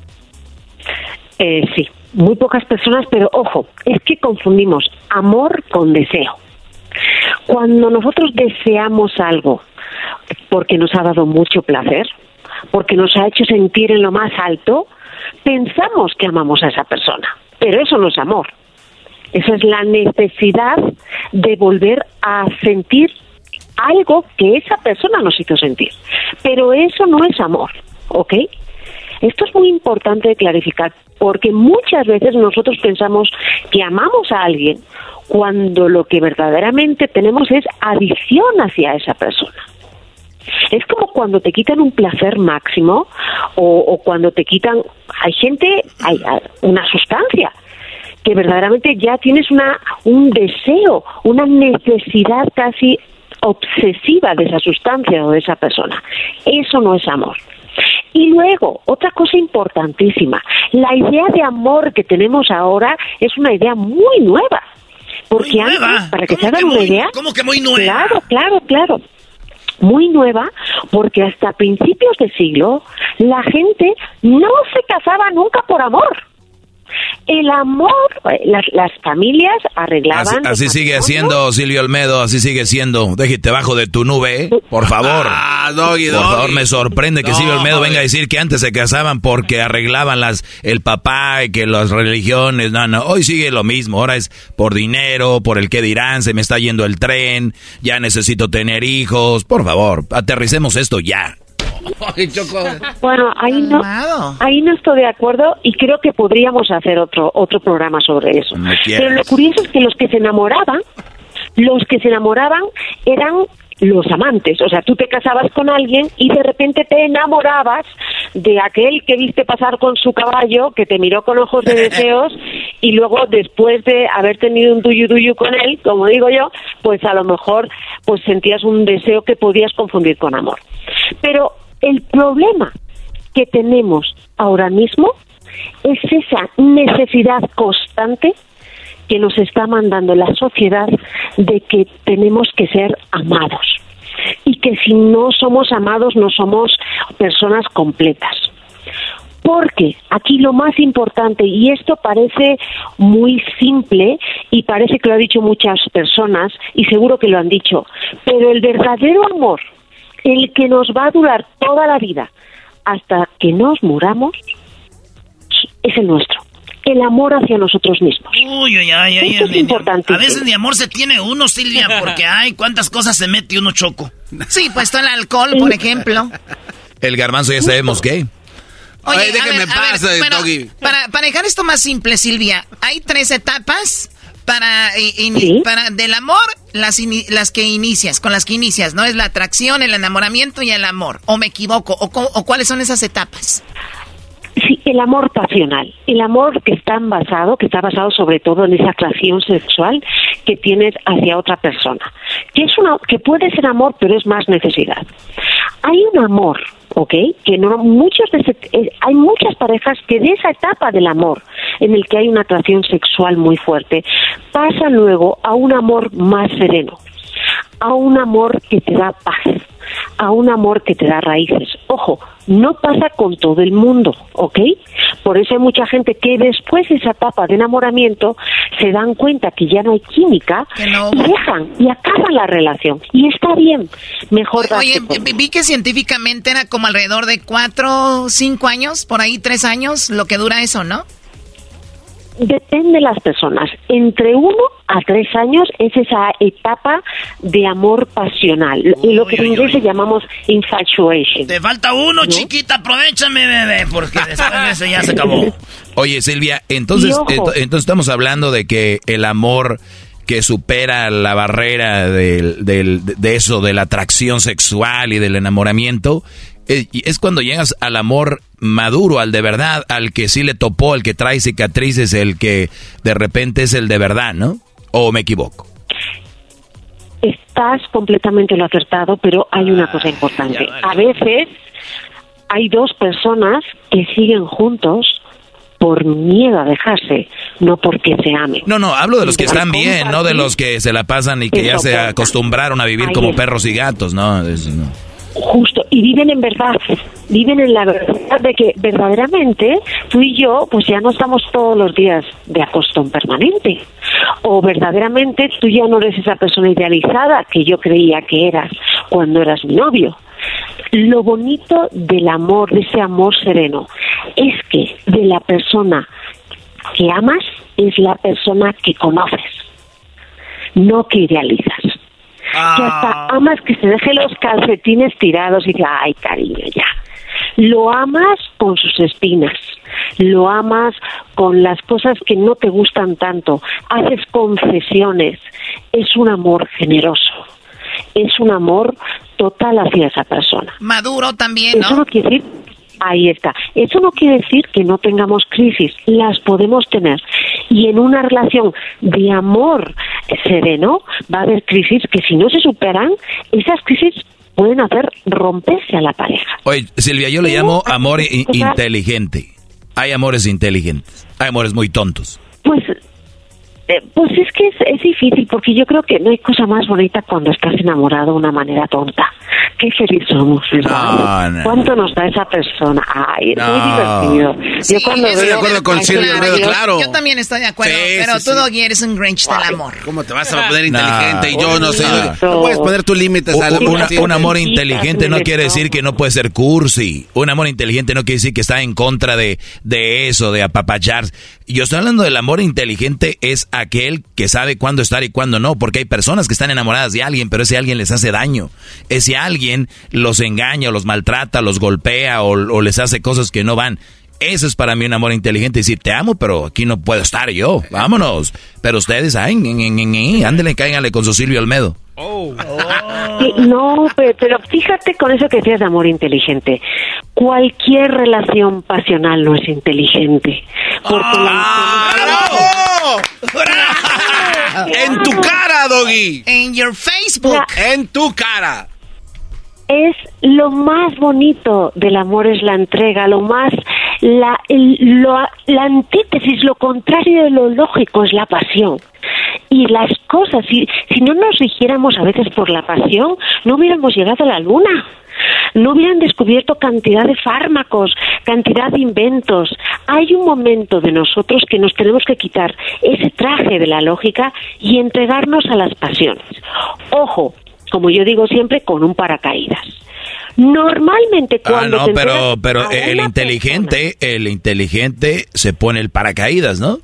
Sí, muy pocas personas, pero ojo, es que confundimos amor con deseo. Cuando nosotros deseamos algo porque nos ha dado mucho placer, porque nos ha hecho sentir en lo más alto, pensamos que amamos a esa persona, pero eso no es amor. Eso es la necesidad de volver a sentir algo que esa persona nos hizo sentir, pero eso no es amor, ¿ok? Esto es muy importante de clarificar, porque muchas veces nosotros pensamos que amamos a alguien cuando lo que verdaderamente tenemos es adicción hacia esa persona. Es como cuando te quitan un placer máximo o cuando te quitan, hay una sustancia que verdaderamente ya tienes un deseo, una necesidad casi obsesiva de esa sustancia o de esa persona. Eso no es amor. Y luego, otra cosa importantísima, la idea de amor que tenemos ahora es una idea muy nueva. Porque muy nueva. Antes, para que se hagan una idea... ¿Cómo que muy nueva? Claro. Muy nueva, porque hasta principios de siglo la gente no se casaba nunca por amor. El amor, las familias arreglaban... Así sigue siendo, Silvio Olmedo, así sigue siendo. Déjate bajo de tu nube, por favor. Doggy. Por favor, me sorprende que Silvio Olmedo venga a decir que antes se casaban porque arreglaban el papá y que las religiones. No, hoy sigue lo mismo. Ahora es por dinero, por el qué dirán, se me está yendo el tren, ya necesito tener hijos. Por favor, aterricemos esto ya. Bueno, ahí no estoy de acuerdo y creo que podríamos hacer otro programa sobre eso. Pero lo curioso es que los que se enamoraban eran los amantes. O sea, tú te casabas con alguien y de repente te enamorabas de aquel que viste pasar con su caballo, que te miró con ojos de deseos y luego después de haber tenido un duyu con él, como digo yo, pues a lo mejor pues sentías un deseo que podías confundir con amor. Pero el problema que tenemos ahora mismo es esa necesidad constante que nos está mandando la sociedad de que tenemos que ser amados y que si no somos amados no somos personas completas. Porque aquí lo más importante, y esto parece muy simple y parece que lo han dicho muchas personas y seguro que lo han dicho, pero el verdadero amor, el que nos va a durar toda la vida hasta que nos muramos, es el nuestro. El amor hacia nosotros mismos. Esto es importante. A veces de amor se tiene uno, Silvia, porque hay cuántas cosas se mete uno choco. Sí, pues todo el alcohol, por ejemplo. El garbanzo ya sabemos qué. Oye, déjame pasar, bueno, Doggy. Para dejar esto más simple, Silvia, hay 3 etapas para del amor, las que inicias, con las que inicias, ¿no? Es la atracción, el enamoramiento y el amor. ¿O me equivoco? ¿O cuáles son esas etapas? Sí, el amor pasional, el amor que está basado sobre todo en esa atracción sexual que tienes hacia otra persona, que puede ser amor, pero es más necesidad. Hay un amor, ¿ok? Que no hay muchas parejas que de esa etapa del amor, en el que hay una atracción sexual muy fuerte, pasan luego a un amor más sereno, a un amor que te da paz, a un amor que te da raíces. Ojo, no pasa con todo el mundo, ¿ok? Por eso hay mucha gente que después de esa etapa de enamoramiento se dan cuenta que ya no hay química y dejan y acaban la relación. Y está bien, mejor darse cuenta. Vi que científicamente era como alrededor de 4, 5 años, por ahí 3 años, lo que dura eso, ¿no? Depende de las personas. Entre 1 a 3 años es esa etapa de amor pasional. Lo que en inglés le llamamos infatuation. Te falta uno, ¿no? Chiquita, aprovechame, bebé, porque después de eso ya se acabó. Oye, Silvia, entonces estamos hablando de que el amor que supera la barrera de eso, de la atracción sexual y del enamoramiento, es cuando llegas al amor maduro, al de verdad, al que sí le topó, el que trae cicatrices, el que de repente es el de verdad, ¿no? ¿O me equivoco? Estás completamente lo acertado, pero hay una cosa importante. A veces hay 2 personas que siguen juntos por miedo a dejarse, no porque se amen. No, hablo de los que están bien, no de los que se la pasan y que ya se acostumbraron a vivir como perros y gatos, ¿no? Eso no. Justo, y viven en verdad, viven en la verdad de que verdaderamente tú y yo pues ya no estamos todos los días de acostón permanente, o verdaderamente tú ya no eres esa persona idealizada que yo creía que eras cuando eras mi novio. Lo bonito del amor, de ese amor sereno, es que de la persona que amas es la persona que conoces, no que idealizas. Que hasta amas que se deje los calcetines tirados y diga, ay, cariño, ya. Lo amas con sus espinas, lo amas con las cosas que no te gustan tanto, haces concesiones. Es un amor generoso, es un amor total hacia esa persona. Maduro también, ¿no? Eso no quiere decir... Ahí está. Eso no quiere decir que no tengamos crisis, las podemos tener. Y en una relación de amor sereno va a haber crisis que si no se superan, esas crisis pueden hacer romperse a la pareja. Oye, Silvia, yo le llamo amor inteligente. Hay amores inteligentes, hay amores muy tontos. Pues es que es difícil, porque yo creo que no hay cosa más bonita cuando estás enamorado de una manera tonta. Qué feliz somos, ¿verdad? No. ¿Cuánto nos da esa persona? Ay, es muy divertido. Sí, yo cuando estoy de acuerdo con Silvia, claro. Yo también estoy de acuerdo, pero tú, Doggy, eres un Grinch del amor. ¿Cómo te vas a poner inteligente y yo no sé? No puedes poner tus límites. Un amor inteligente no quiere decir que no puede ser cursi. Un amor inteligente no quiere decir que está en contra de eso, de apapachar. Yo estoy hablando del amor inteligente, es aquel que sabe cuándo estar y cuándo no, porque hay personas que están enamoradas de alguien, pero ese alguien les hace daño. Ese alguien los engaña, o los maltrata, los golpea o les hace cosas que no van. Eso es para mí un amor inteligente, decir, te amo, pero aquí no puedo estar yo, vámonos. Pero ustedes, ándele, cáiganle con su Silvio Olmedo. No, pero fíjate con eso que decías de amor inteligente. Cualquier relación pasional no es inteligente. Porque ¡Bravo! ¡Bravo! ¡En tu cara, Doggy! En your Facebook. ¡En tu cara! Es lo más bonito del amor, es la entrega, la antítesis, lo contrario de lo lógico es la pasión. Y las cosas, si no nos rigiéramos a veces por la pasión, no hubiéramos llegado a la luna. No hubieran descubierto cantidad de fármacos, cantidad de inventos. Hay un momento de nosotros que nos tenemos que quitar ese traje de la lógica y entregarnos a las pasiones. Ojo, como yo digo siempre, con un paracaídas. Normalmente cuando pero el inteligente se pone el paracaídas, ¿no?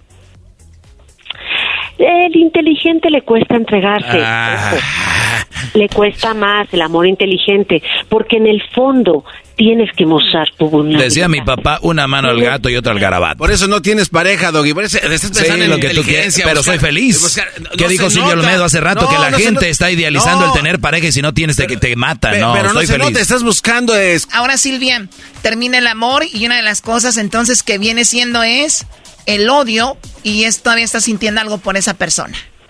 El inteligente le cuesta entregarse. Le cuesta más el amor inteligente, porque en el fondo tienes que mostrar tu vulnerabilidad. Decía mi papá, una mano al gato y otra al garabato. Por eso no tienes pareja, Doggy. Por eso estás pensando en lo que tú quieres, pero soy feliz. ¿Qué dijo Silvio Olmedo hace rato? Que la gente está idealizando el tener pareja y si no tienes te mata. Pero no se nota, estás buscando Ahora, Silvia, termina el amor y una de las cosas entonces que viene siendo es el odio y todavía estás sintiendo algo por esa persona.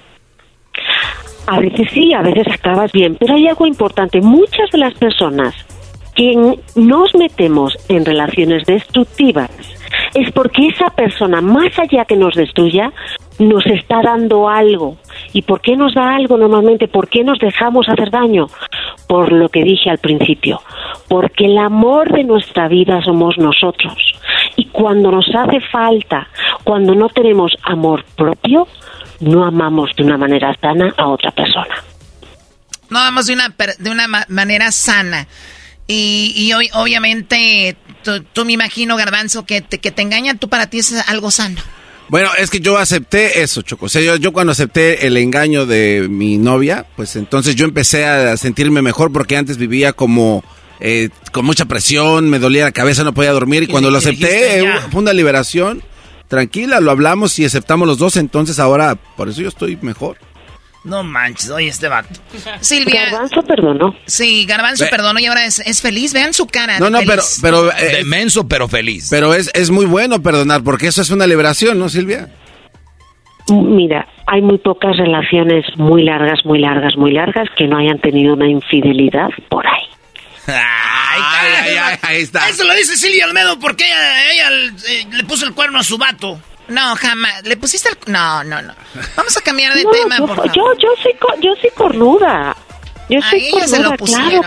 A veces sí, a veces acabas bien, pero hay algo importante. Muchas de las personas que nos metemos en relaciones destructivas es porque esa persona, más allá que nos destruya, nos está dando algo. ¿Y por qué nos da algo normalmente? ¿Por qué nos dejamos hacer daño? Por lo que dije al principio, porque el amor de nuestra vida somos nosotros. Y cuando nos hace falta, cuando no tenemos amor propio, no amamos de una manera sana a otra persona. No amamos de una manera sana. Y obviamente, tú me imagino, Garbanzo, que te engañan, tú para ti es algo sano. Bueno, es que yo acepté eso, Choco. O sea, yo cuando acepté el engaño de mi novia, pues entonces yo empecé a sentirme mejor porque antes vivía como con mucha presión, me dolía la cabeza, no podía dormir. Y cuando lo acepté, fue una liberación. Tranquila, lo hablamos y aceptamos los dos, entonces ahora, por eso yo estoy mejor. No manches, oye, este vato. Silvia. Garbanzo perdonó. Sí, Garbanzo perdonó y ahora es feliz. Vean su cara. No, pero de menso, pero feliz. Pero es muy bueno perdonar, porque eso es una liberación, ¿no, Silvia? Mira, hay muy pocas relaciones muy largas que no hayan tenido una infidelidad por ahí. Ahí está. Eso lo dice Silvia Olmedo porque ella le puso el cuerno a su vato. No, jamás. ¿Le pusiste el...? No. Vamos a cambiar de tema, por favor. Yo soy cornuda. Yo soy cornuda, claro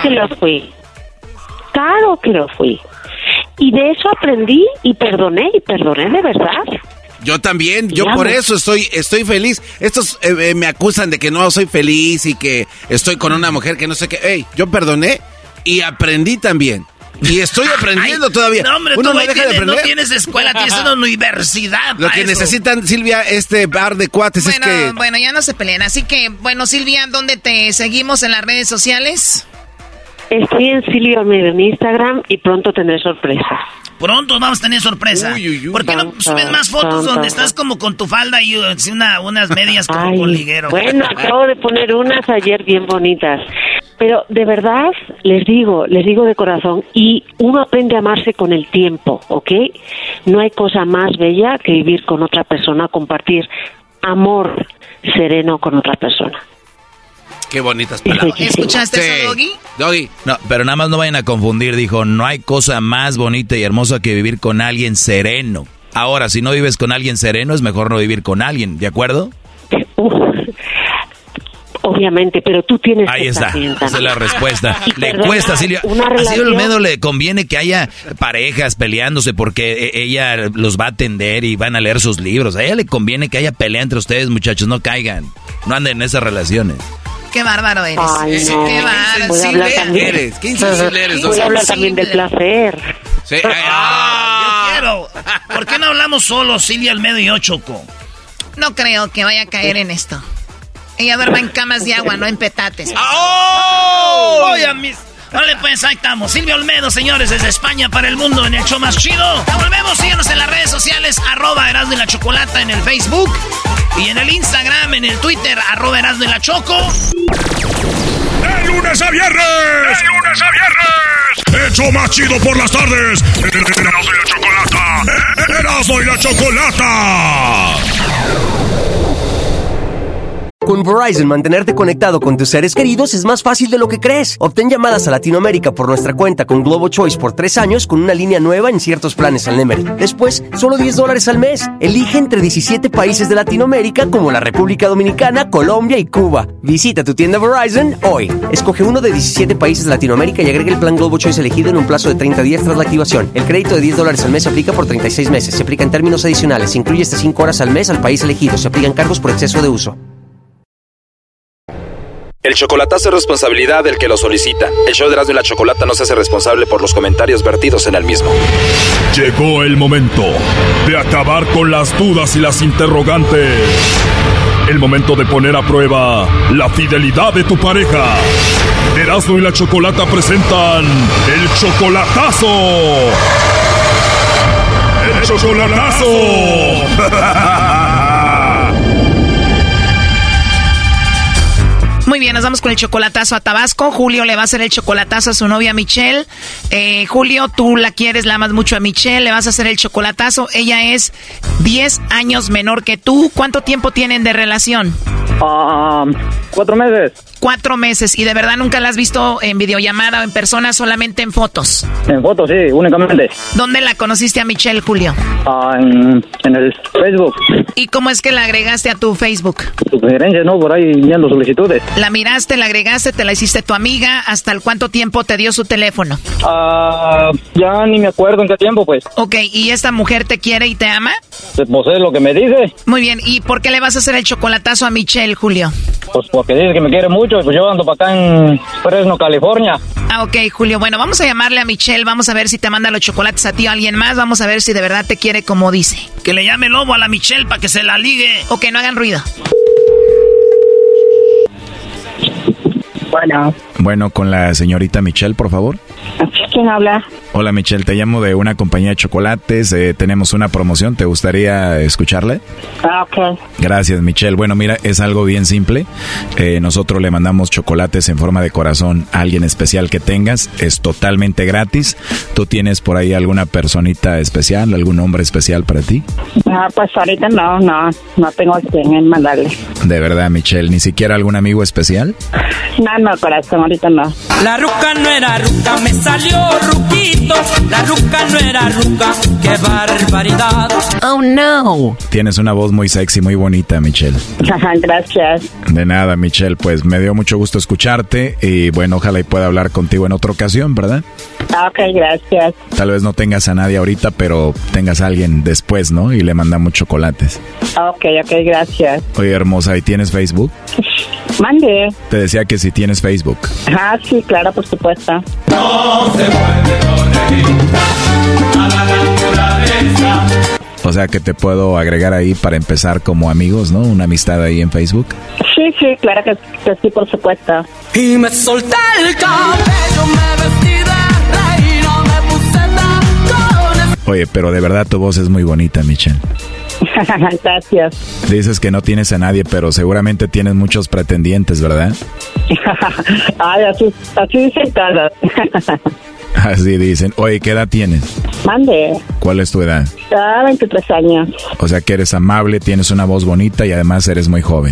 que lo fui. Y de eso aprendí y perdoné de verdad. Yo también, por eso estoy feliz. Estos me acusan de que no soy feliz y que estoy con una mujer que no sé qué. Hey, yo perdoné y aprendí también. Y estoy aprendiendo todavía. No, hombre, uno tú no deja de aprender. No tienes escuela, tienes una universidad. Lo que necesitan, Silvia, este bar de cuates es que... Bueno, ya no se peleen. Así que, bueno, Silvia, ¿dónde te seguimos en las redes sociales? Estoy en Silvia Olmedo en Instagram y pronto tendré sorpresa. Pronto vamos a tener sorpresa. ¿Por qué no subes más fotos donde estás como con tu falda y unas medias como con liguero? Bueno, acabo de poner unas ayer bien bonitas. Pero de verdad, les digo de corazón, y uno aprende a amarse con el tiempo, ¿ok? No hay cosa más bella que vivir con otra persona, compartir amor sereno con otra persona. Qué bonitas palabras. ¿Escuchaste eso, Doggy? No, pero nada más no vayan a confundir. Dijo, no hay cosa más bonita y hermosa que vivir con alguien sereno. Ahora, si no vives con alguien sereno, es mejor no vivir con alguien, ¿de acuerdo? Obviamente, pero tú tienes ahí que está, esa es la respuesta. Le cuesta, Silvia. A Silvia Olmedo le conviene que haya parejas peleándose porque ella los va a atender y van a leer sus libros. A ella le conviene que haya pelea entre ustedes, muchachos, no caigan. No anden en esas relaciones. Qué bárbaro eres. Ay, no. Qué bárbaro. Voy a hablar también. ¿Qué insensible eres? Voy a hablar también del placer. Sí. Yo quiero. ¿Por qué no hablamos solo Silvia Olmedo y yo, Choco? No creo que vaya a caer en esto. Ella duerme en camas de agua, no en petates. ¡Oh! Oye, mis... Vale, pues ahí estamos. Silvio Olmedo, señores, desde España para el mundo en el show más chido. Ya volvemos, síganos en las redes sociales, @Erasmo y la Chocolata en el Facebook. Y en el Instagram, en el Twitter, @Erasmo y la Choco. ¡De lunes a viernes! ¡De lunes a viernes! ¡El show más chido por las tardes! ¡Erasmo y la Chocolata! ¡Erasmo y la Chocolata! Con Verizon, mantenerte conectado con tus seres queridos es más fácil de lo que crees. Obtén llamadas a Latinoamérica por nuestra cuenta con Globo Choice por 3 años con una línea nueva en ciertos planes al Nemery. Después, solo $10 al mes. Elige entre 17 países de Latinoamérica como la República Dominicana, Colombia y Cuba. Visita tu tienda Verizon hoy. Escoge uno de 17 países de Latinoamérica y agrega el plan Globo Choice elegido en un plazo de 30 días tras la activación. El crédito de $10 al mes se aplica por 36 meses. Se aplica en términos adicionales. Se incluye hasta 5 horas al mes al país elegido. Se aplican cargos por exceso de uso. El chocolatazo es responsabilidad del que lo solicita. El show de Erasmo y la Chocolata no se hace responsable por los comentarios vertidos en el mismo. Llegó el momento de acabar con las dudas y las interrogantes. El momento de poner a prueba la fidelidad de tu pareja. Erasmo y la Chocolata presentan el chocolatazo. ¡El chocolatazo! Muy bien, nos vamos con el chocolatazo a Tabasco. Julio le va a hacer el chocolatazo a su novia Michelle. Julio, tú la quieres, la amas mucho a Michelle, le vas a hacer el chocolatazo. Ella es 10 años menor que tú. ¿Cuánto tiempo tienen de relación? 4 meses. 4 meses. ¿Y de verdad nunca la has visto en videollamada o en persona, solamente en fotos? En fotos, sí, únicamente. ¿Dónde la conociste a Michelle, Julio? En el Facebook. ¿Y cómo es que la agregaste a tu Facebook? Tu preferencia, ¿no? Por ahí viendo solicitudes. La miraste, la agregaste, te la hiciste tu amiga. ¿Hasta el cuánto tiempo te dio su teléfono? Ya ni me acuerdo en qué tiempo, pues. Ok, ¿y esta mujer te quiere y te ama? Pues es lo que me dice. Muy bien, ¿y por qué le vas a hacer el chocolatazo a Michelle, Julio? Pues porque dice que me quiere mucho, pues yo ando para acá en Fresno, California. Ok, Julio, bueno, vamos a llamarle a Michelle, vamos a ver si te manda los chocolates a ti o a alguien más, vamos a ver si de verdad te quiere como dice. Que le llame Lobo a la Michelle para que se la ligue. O que no hagan ruido. Bueno, con la señorita Michelle, por favor. ¿Quién habla? Hola Michelle, te llamo de una compañía de chocolates, tenemos una promoción, ¿te gustaría escucharle? Ok. Gracias Michelle, bueno mira, es algo bien simple, nosotros le mandamos chocolates en forma de corazón a alguien especial que tengas, es totalmente gratis. ¿Tú tienes por ahí alguna personita especial, algún hombre especial para ti? Pues ahorita no tengo a quién mandarle. De verdad Michelle, ¿ni siquiera algún amigo especial? No, corazón, ahorita no. La ruca no era ruca, me salió ruquito. La ruca no era ruca, qué barbaridad. Oh no. Tienes una voz muy sexy, muy bonita, Michelle. Gracias. De nada, Michelle, pues me dio mucho gusto escucharte y bueno, ojalá y pueda hablar contigo en otra ocasión, ¿verdad? Ok, gracias. Tal vez no tengas a nadie ahorita, pero tengas a alguien después, ¿no? Y le mandamos chocolates. Ok, gracias. Oye, hermosa, ¿y tienes Facebook? Mande. Te decía que si tienes Facebook. Sí, claro, por supuesto. No se puede a la naturaleza. O sea que te puedo agregar ahí para empezar como amigos, ¿no? Una amistad ahí en Facebook. Sí, claro que sí, por supuesto. Y me solté el cabello, me vestí de reina, me puse tacones. Oye, pero de verdad tu voz es muy bonita, Michelle. Gracias. Dices que no tienes a nadie, pero seguramente tienes muchos pretendientes, ¿verdad? Ay, así dicen todos. Así dicen. Oye, ¿qué edad tienes? Mande. ¿Cuál es tu edad? 23 años. O sea que eres amable, tienes una voz bonita y además eres muy joven.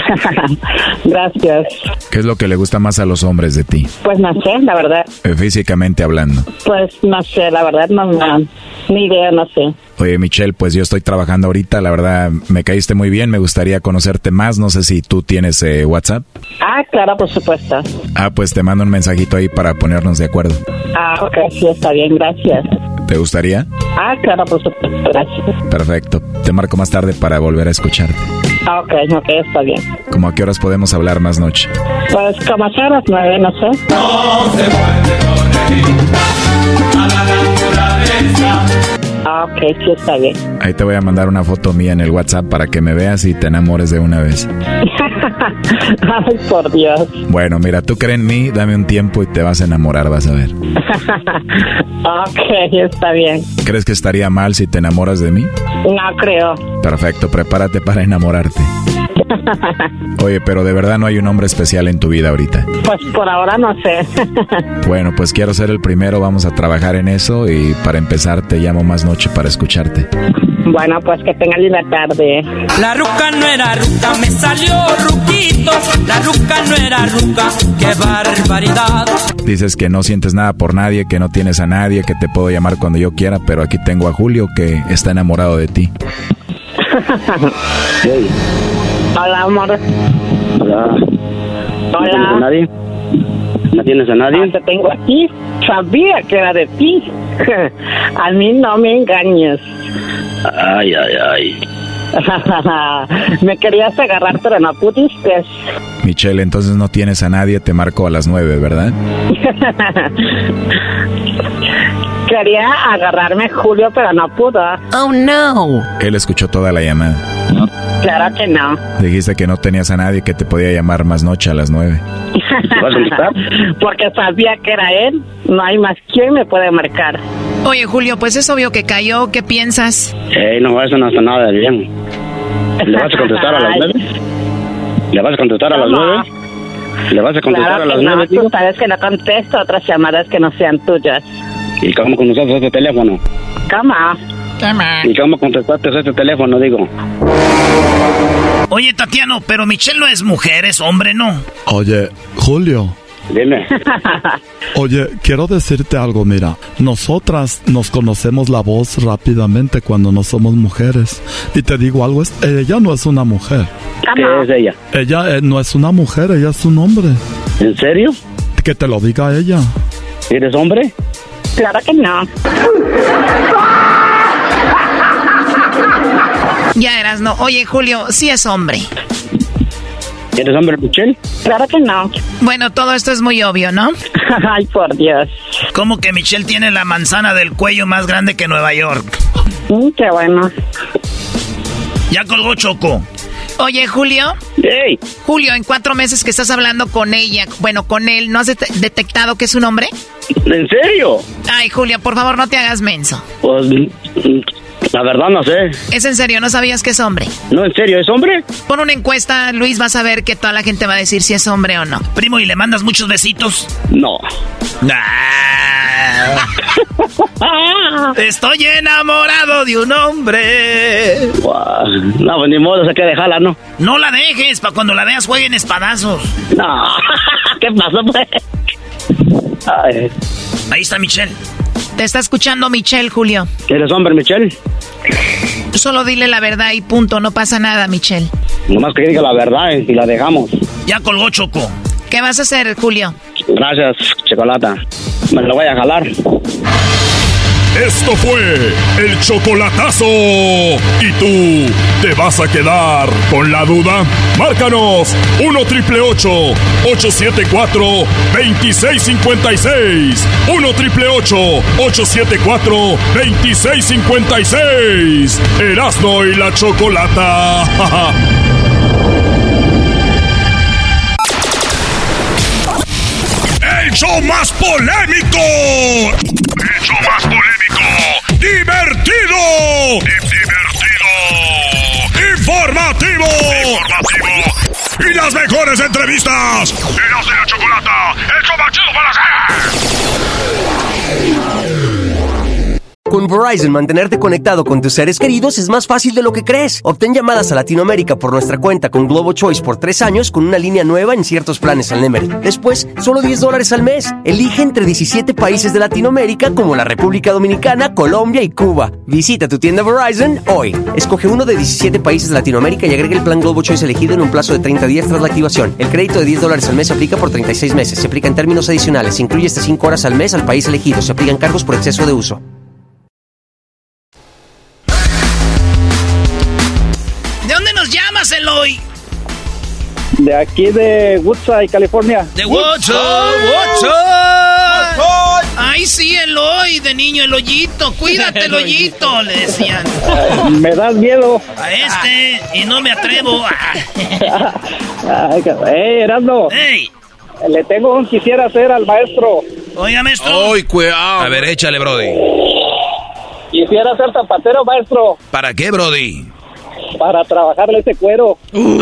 Gracias. ¿Qué es lo que le gusta más a los hombres de ti? Pues no sé, la verdad. Físicamente hablando. Pues no sé, la verdad, no, ni idea, no sé. Oye, Michelle, pues yo estoy trabajando ahorita, la verdad me caíste muy bien, me gustaría conocerte más, no sé si tú tienes WhatsApp. Claro, por supuesto. Pues te mando un mensajito ahí para ponernos de acuerdo. Ok, sí, está bien, gracias. ¿Te gustaría? Claro, por supuesto, gracias. Perfecto, te marco más tarde para volver a escucharte. Ok, está bien. ¿Cómo a qué horas podemos hablar más noche? Pues como a las 9, no sé. No se puede a la naturaleza. Ok, sí está bien. Ahí te voy a mandar una foto mía en el WhatsApp para que me veas y te enamores de una vez. Ay, por Dios. Bueno, mira, tú crees en mí, dame un tiempo y te vas a enamorar, vas a ver. Ok, está bien. ¿Crees que estaría mal si te enamoras de mí? No creo. Perfecto, prepárate para enamorarte. Oye, pero de verdad no hay un hombre especial en tu vida ahorita. Pues por ahora no sé. Bueno, pues quiero ser el primero, vamos a trabajar en eso y para empezar te llamo más noche para escucharte. Bueno, pues que tenga linda tarde. La ruca no era ruca, me salió ruquito. La ruca no era ruca, qué barbaridad. Dices que no sientes nada por nadie, que no tienes a nadie, que te puedo llamar cuando yo quiera, pero aquí tengo a Julio que está enamorado de ti. Hey. Hola, amor. Hola. Hola. ¿No tienes a nadie? ¿No tienes a nadie? Te tengo aquí. Sabía que era de ti. A mí no me engañes. Ay, ay, ay. Me querías agarrar, pero no pudiste. Michelle, entonces no tienes a nadie, te marco a las 9, ¿verdad? Quería agarrarme Julio, pero no pudo. Oh, no. Él escuchó toda la llamada. Claro que no. Dijiste que no tenías a nadie que te podía llamar más noche a las 9. ¿Vas a contestar? Porque sabía que era él. No hay más quien me puede marcar. Oye, Julio, pues es obvio que cayó. ¿Qué piensas? No, eso no está nada de bien. ¿Le vas a contestar a las 9? ¿Le vas a contestar a las 9? ¿Le vas a contestar claro a las que 9? No, tú sabes que no contesto otras llamadas que no sean tuyas. ¿Y cómo contestaste este teléfono? ¿Cómo? ¿Y cómo contestaste este teléfono, digo? Oye, Tatiano, pero Michelle no es mujer, es hombre, ¿no? Oye, Julio. Dime. Oye, quiero decirte algo, mira. Nosotras nos conocemos la voz rápidamente cuando no somos mujeres. Y te digo algo, ella no es una mujer. ¿Qué es ella? Ella no es una mujer, ella es un hombre. ¿En serio? Que te lo diga ella. ¿Eres hombre? Claro que no. Ya eras, no. Oye, Julio, sí es hombre. ¿Eres hombre, Michelle? Claro que no. Bueno, todo esto es muy obvio, ¿no? Ay, por Dios. ¿Cómo que Michelle tiene la manzana del cuello más grande que Nueva York? Qué bueno. Ya colgó, Choco. Oye, Julio. Hey. Julio, en 4 meses que estás hablando con ella, bueno, con él, ¿no has detectado que es un hombre? ¿En serio? Ay, Julio, por favor, no te hagas menso. Pues, la verdad no sé. ¿Es en serio? ¿No sabías que es hombre? No, en serio, ¿es hombre? Pon una encuesta, Luis, vas a ver que toda la gente va a decir si es hombre o no. Primo, ¿y le mandas muchos besitos? No. Estoy enamorado de un hombre. No, pues ni modo, se queda dejarla, ¿no? No la dejes, para cuando la veas jueguen espadazos. No, ¿qué pasó, pues? Ay. Ahí está Michelle. Te está escuchando Michelle, Julio. ¿Eres hombre, Michelle? Solo dile la verdad y punto, no pasa nada, Michelle. Nomás que diga la verdad y la dejamos. Ya colgó, Choco. ¿Qué vas a hacer, Julio? Gracias, Chocolata. Me lo voy a jalar. Esto fue el chocolatazo. ¿Y tú te vas a quedar con la duda? Márcanos 1-888-874-2656. 1-888-874-2656. Erasmo y la Chocolata. ¡El show más polémico! ¡El show más polémico! ¡Divertido! ¡Informativo! ¡Y las mejores entrevistas! ¡Erasmo y la Chocolata! ¡El show más chido para hacer! Con Verizon, mantenerte conectado con tus seres queridos es más fácil de lo que crees. Obtén llamadas a Latinoamérica por nuestra cuenta con Globo Choice por 3 años con una línea nueva en ciertos planes al Nemery. Después, solo $10 al mes. Elige entre 17 países de Latinoamérica como la República Dominicana, Colombia y Cuba. Visita tu tienda Verizon hoy. Escoge uno de 17 países de Latinoamérica y agrega el plan Globo Choice elegido en un plazo de 30 días tras la activación. El crédito de $10 al mes se aplica por 36 meses. Se aplica en términos adicionales. Se incluye hasta 5 horas al mes al país elegido. Se aplican cargos por exceso de uso. ¿De dónde nos llamas, Eloy? De aquí de Woodside, California. ¡De Woodside! Ay, sí, Eloy, de niño, el hoyito, cuídate el hoyito, le decían. Me das miedo. A y no me atrevo. Erasmo. ¡Ey! Le tengo un quisiera hacer al maestro. Oiga, maestro. ¡Ay, cuidado! A ver, échale, Brody. Quisiera ser zapatero, maestro. ¿Para qué, Brody? Para trabajarle ese cuero.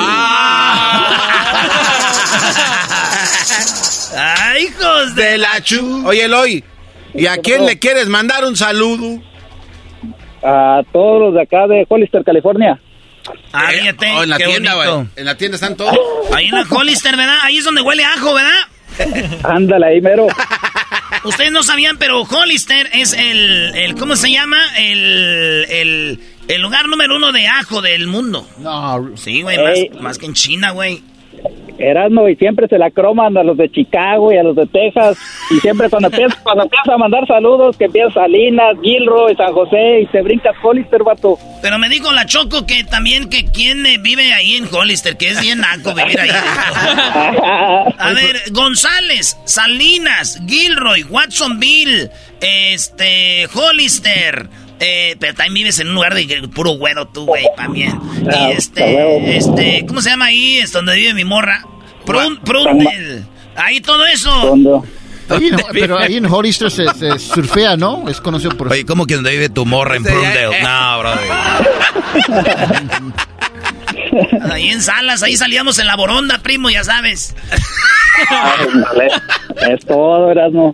¡Ay, hijos de la Oye, Eloy, ¿y a quién le quieres mandar un saludo? A todos los de acá de Hollister, California. Fíjate, en la qué tienda, bonito. güey. En la tienda están todos. Ahí en la Hollister, ¿verdad? Ahí es donde huele a ajo, ¿verdad? Ándale, ahí mero. Ustedes no sabían, pero Hollister es el ¿cómo se llama? El lugar número 1 de ajo del mundo. No. Sí, güey, más que en China, güey. Erasmo, y siempre se la croman a los de Chicago y a los de Texas. Y siempre cuando empiezas a mandar saludos, que empiezas Salinas, Gilroy, San José, y te brincas Hollister, vato. Pero me dijo la Choco que también que quién vive ahí en Hollister, que es bien naco vivir ahí. A ver, González, Salinas, Gilroy, Watsonville, Hollister. Pero también vives en un lugar de puro güero tú, güey, también. Y ¿cómo se llama ahí? Es donde vive mi morra. Prundel. Ahí todo eso. Pero ahí en Hollister se surfea, ¿no? Es conocido por... Oye, ¿cómo que donde vive tu morra en Prundel? No, brother. Ahí en Salas, ahí salíamos en la Boronda, primo, ya sabes. Es todo, Erasmo.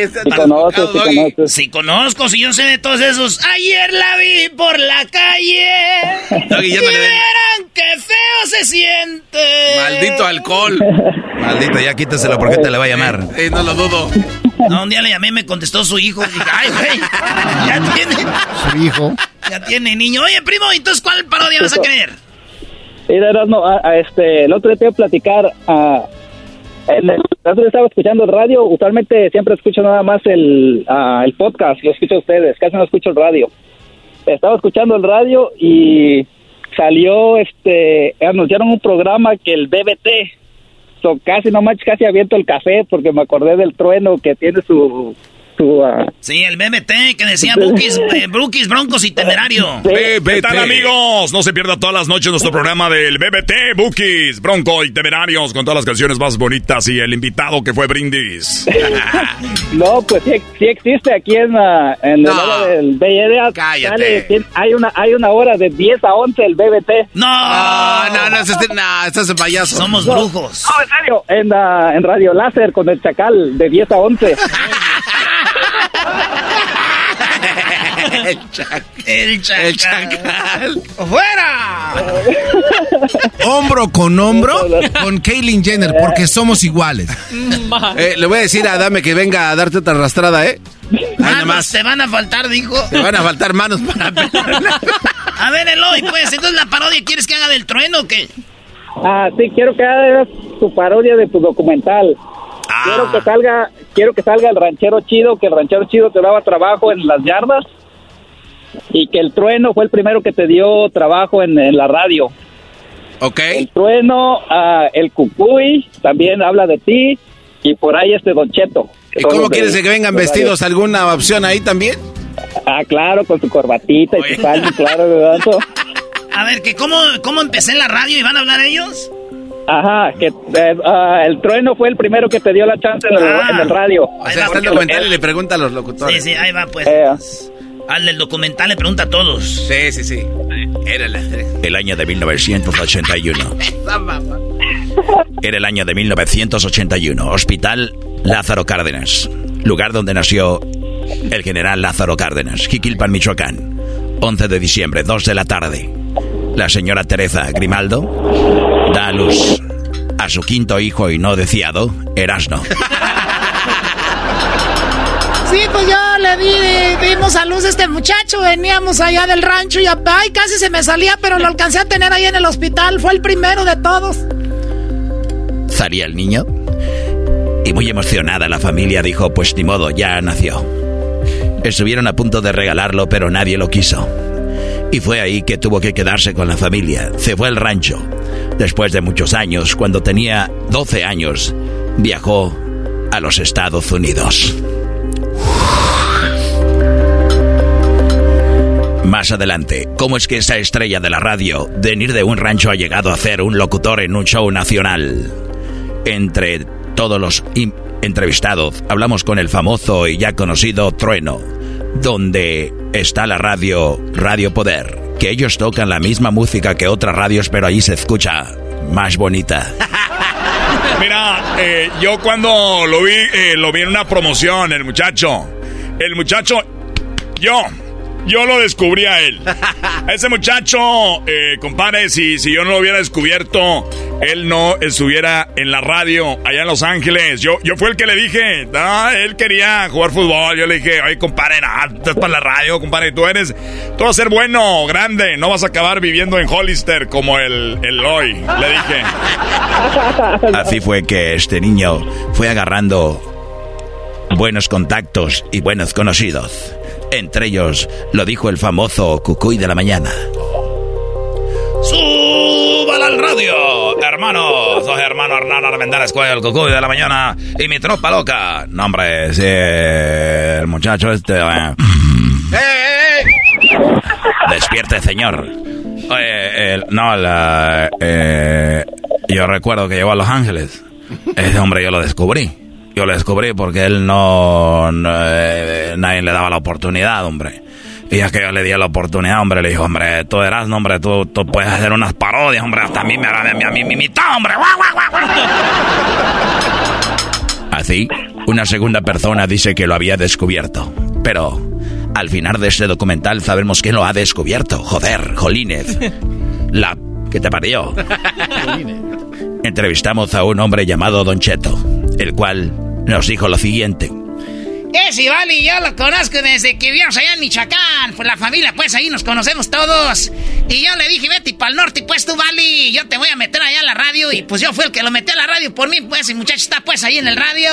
Sí conozco, si yo sé de todos esos. Ayer la vi por la calle. Y verán qué feo se siente. Maldito alcohol. Maldito, ya quítaselo porque te le va a llamar. No lo dudo. No, un día le llamé y me contestó su hijo. Dije, ay, güey, ya tiene. Su hijo. Ya tiene niño. Oye, primo, entonces, ¿cuál parodia vas a querer? Mira, Erasmo, el otro día te iba a platicar. El otro día estaba escuchando el radio. Usualmente siempre escucho nada más el podcast. Lo escucho a ustedes. Casi no escucho el radio. Estaba escuchando el radio y salió, anunciaron un programa que el BBT. Casi aviento el café porque me acordé del trueno que tiene su Sí, el BBT que decía Brookies, Broncos y Temerario. ¿Qué tal, amigos? No se pierda todas las noches nuestro programa del BBT, Brookies, Bronco y Temerarios, con todas las canciones más bonitas y el invitado que fue Brindis. No, pues sí existe aquí en el hora del BBT. Cállate. Hay una hora de 10 a 11 el BBT. No, estás en payaso. Somos brujos. No, en serio, en Radio Láser con el Chacal de 10 a 11. El chacal. ¡Fuera! Hombro con hombro con Caitlyn Jenner, porque somos iguales. Le voy a decir a Adame que venga a darte otra arrastrada, Manos te van a faltar, dijo. Te van a faltar manos para pelarla. A ver, Eloy, pues, entonces la parodia, ¿quieres que haga del trueno o qué? Sí, quiero que hagas tu parodia de tu documental. Quiero que salga el ranchero chido, que el ranchero chido te daba trabajo en las yardas y que el trueno fue el primero que te dio trabajo en la radio. Ok. El trueno, el cucuy también habla de ti y por ahí Don Cheto. ¿Y cómo quieres que vengan vestidos? ¿Alguna opción ahí también? Claro, con su corbatita y su salto, claro, ¿verdad? A ver, que ¿cómo empecé en la radio y van a hablar ellos? Ajá, que el trueno fue el primero que te dio la chance en el radio. O sea, está el documental y le pregunta a los locutores. Sí, ahí va, pues. Al del documental le pregunta a todos. Sí. Era el año de 1981. Era el año de 1981. Hospital Lázaro Cárdenas. Lugar donde nació el general Lázaro Cárdenas. Jiquilpan, Michoacán. 11 de diciembre, 2 de la tarde. La señora Teresa Grimaldo da a luz a su quinto hijo y no deseado, Erasmo. Sí, pues yo le dimos a luz a este muchacho, veníamos allá del rancho y casi se me salía, pero lo alcancé a tener ahí en el hospital, fue el primero de todos. Salía el niño y muy emocionada la familia dijo, pues ni modo, ya nació. Estuvieron a punto de regalarlo, pero nadie lo quiso. Y fue ahí que tuvo que quedarse con la familia. Se fue al rancho. Después de muchos años, cuando tenía 12 años, viajó a los Estados Unidos. Más adelante, ¿cómo es que esa estrella de la radio, de venir de un rancho, ha llegado a ser un locutor en un show nacional? Entre todos los entrevistados, hablamos con el famoso y ya conocido Trueno, donde está la Radio Poder, que ellos tocan la misma música que otras radios, pero ahí se escucha más bonita. Mira, yo cuando lo vi en una promoción, el muchacho, yo lo descubrí a él. A ese muchacho, compadre, si yo no lo hubiera descubierto, él no estuviera en la radio allá en Los Ángeles. Yo fui el que le dije, él quería jugar fútbol. Yo le dije, oye, compadre, estás para la radio, compadre, tú vas a ser bueno, grande, no vas a acabar viviendo en Hollister como el hoy, le dije. Así fue que este niño fue agarrando buenos contactos y buenos conocidos. Entre ellos, lo dijo el famoso Cucuy de la mañana. ¡Súbala al radio, hermano! Soy hermano Hernán Armendáriz Cuello, el Cucuy de la mañana y mi tropa loca. No, hombre, sí, el muchacho Despierte, señor. Yo recuerdo que llegó a Los Ángeles. Ese hombre yo lo descubrí. Yo lo descubrí porque él nadie le daba la oportunidad, hombre. Y ya que yo le di la oportunidad, hombre, le dijo, hombre, tú eras, hombre, tú puedes hacer unas parodias, hombre, hasta a mí me imitó, hombre. Así, una segunda persona dice que lo había descubierto. Pero al final de este documental sabemos quién lo ha descubierto. Joder, jolines. ¿Qué te parió? Entrevistamos a un hombre llamado Don Cheto, el cual nos dijo lo siguiente. Sí, vale, yo lo conozco desde que vivíamos allá en Michoacán. Pues la familia, pues ahí nos conocemos todos. Y yo le dije, vete para el norte, pues tú, vale, yo te voy a meter allá a la radio. Y pues yo fui el que lo metí a la radio por mí, pues, y muchacho está pues ahí en el radio.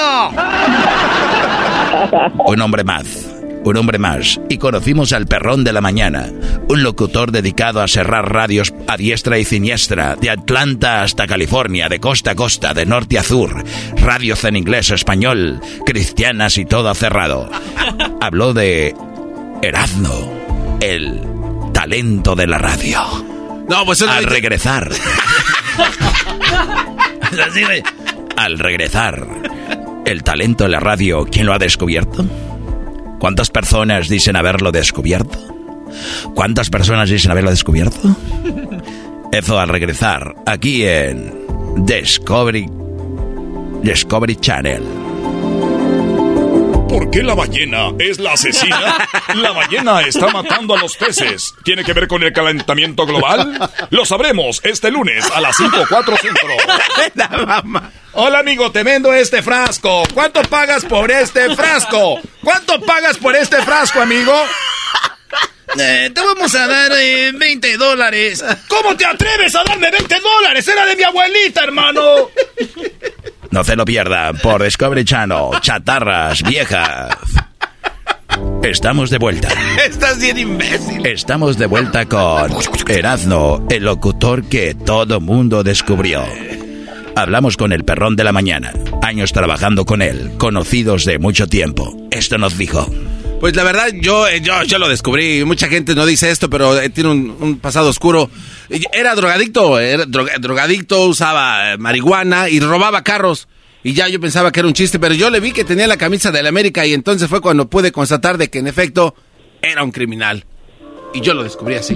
Un hombre más. Y conocimos al Perrón de la Mañana, un locutor dedicado a cerrar radios a diestra y siniestra, de Atlanta hasta California, de costa a costa, de norte a sur, radios en inglés, español, cristianas y todo cerrado. Habló de Erasmo, el talento de la radio. No, pues al regresar. Al regresar, el talento de la radio, ¿quién lo ha descubierto? ¿Cuántas personas dicen haberlo descubierto? ¿Cuántas personas dicen haberlo descubierto? Eso al regresar, aquí en Discovery Channel. ¿Por qué la ballena es la asesina? La ballena está matando a los peces. ¿Tiene que ver con el calentamiento global? Lo sabremos este lunes a las 5:04 centro. Hola, amigo, te vendo este frasco. ¿Cuánto pagas por este frasco? ¿Cuánto pagas por este frasco, amigo? Te vamos a dar $20. ¿Cómo te atreves a darme $20? Era de mi abuelita, hermano. No se lo pierda por Discovery Channel. Chatarras viejas. Estamos de vuelta. Estás bien imbécil. Estamos de vuelta con Erasmo, el locutor que todo mundo descubrió. Hablamos con el Perrón de la Mañana. Años trabajando con él, conocidos de mucho tiempo. Esto nos dijo. Pues la verdad, yo lo descubrí. Mucha gente no dice esto, pero tiene un pasado oscuro. Era drogadicto, usaba marihuana y robaba carros. Y ya yo pensaba que era un chiste, pero yo le vi que tenía la camisa de la América y entonces fue cuando pude constatar de que en efecto era un criminal. Y yo lo descubrí así.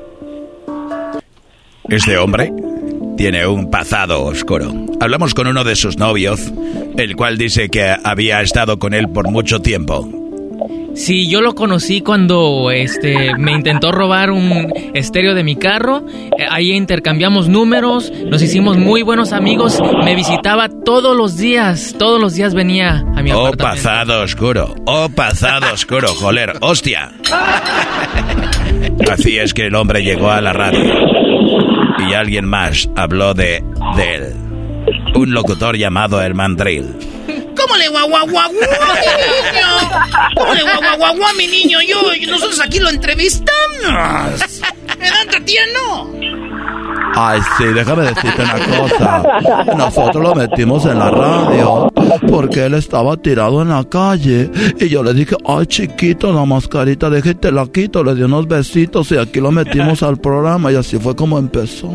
Este hombre tiene un pasado oscuro. Hablamos con uno de sus novios, el cual dice que había estado con él por mucho tiempo. Sí, yo lo conocí cuando me intentó robar un estéreo de mi carro. Ahí intercambiamos números, nos hicimos muy buenos amigos. Me visitaba todos los días venía a mi apartamento. Pasado oscuro, joder, hostia. Así es que el hombre llegó a la radio y alguien más habló de él. Un locutor llamado El Mandril. ¿Cómo le guaguaguaguá, mi niño? ¿Cómo le guaguaguaguá, mi niño? Nosotros aquí lo entrevistamos. ¿Edad tía no? Ay, sí, déjame decirte una cosa. Nosotros lo metimos en la radio porque él estaba tirado en la calle. Y yo le dije, ay, chiquito, la mascarita, déjate la quito. Le di unos besitos y aquí lo metimos al programa. Y así fue como empezó.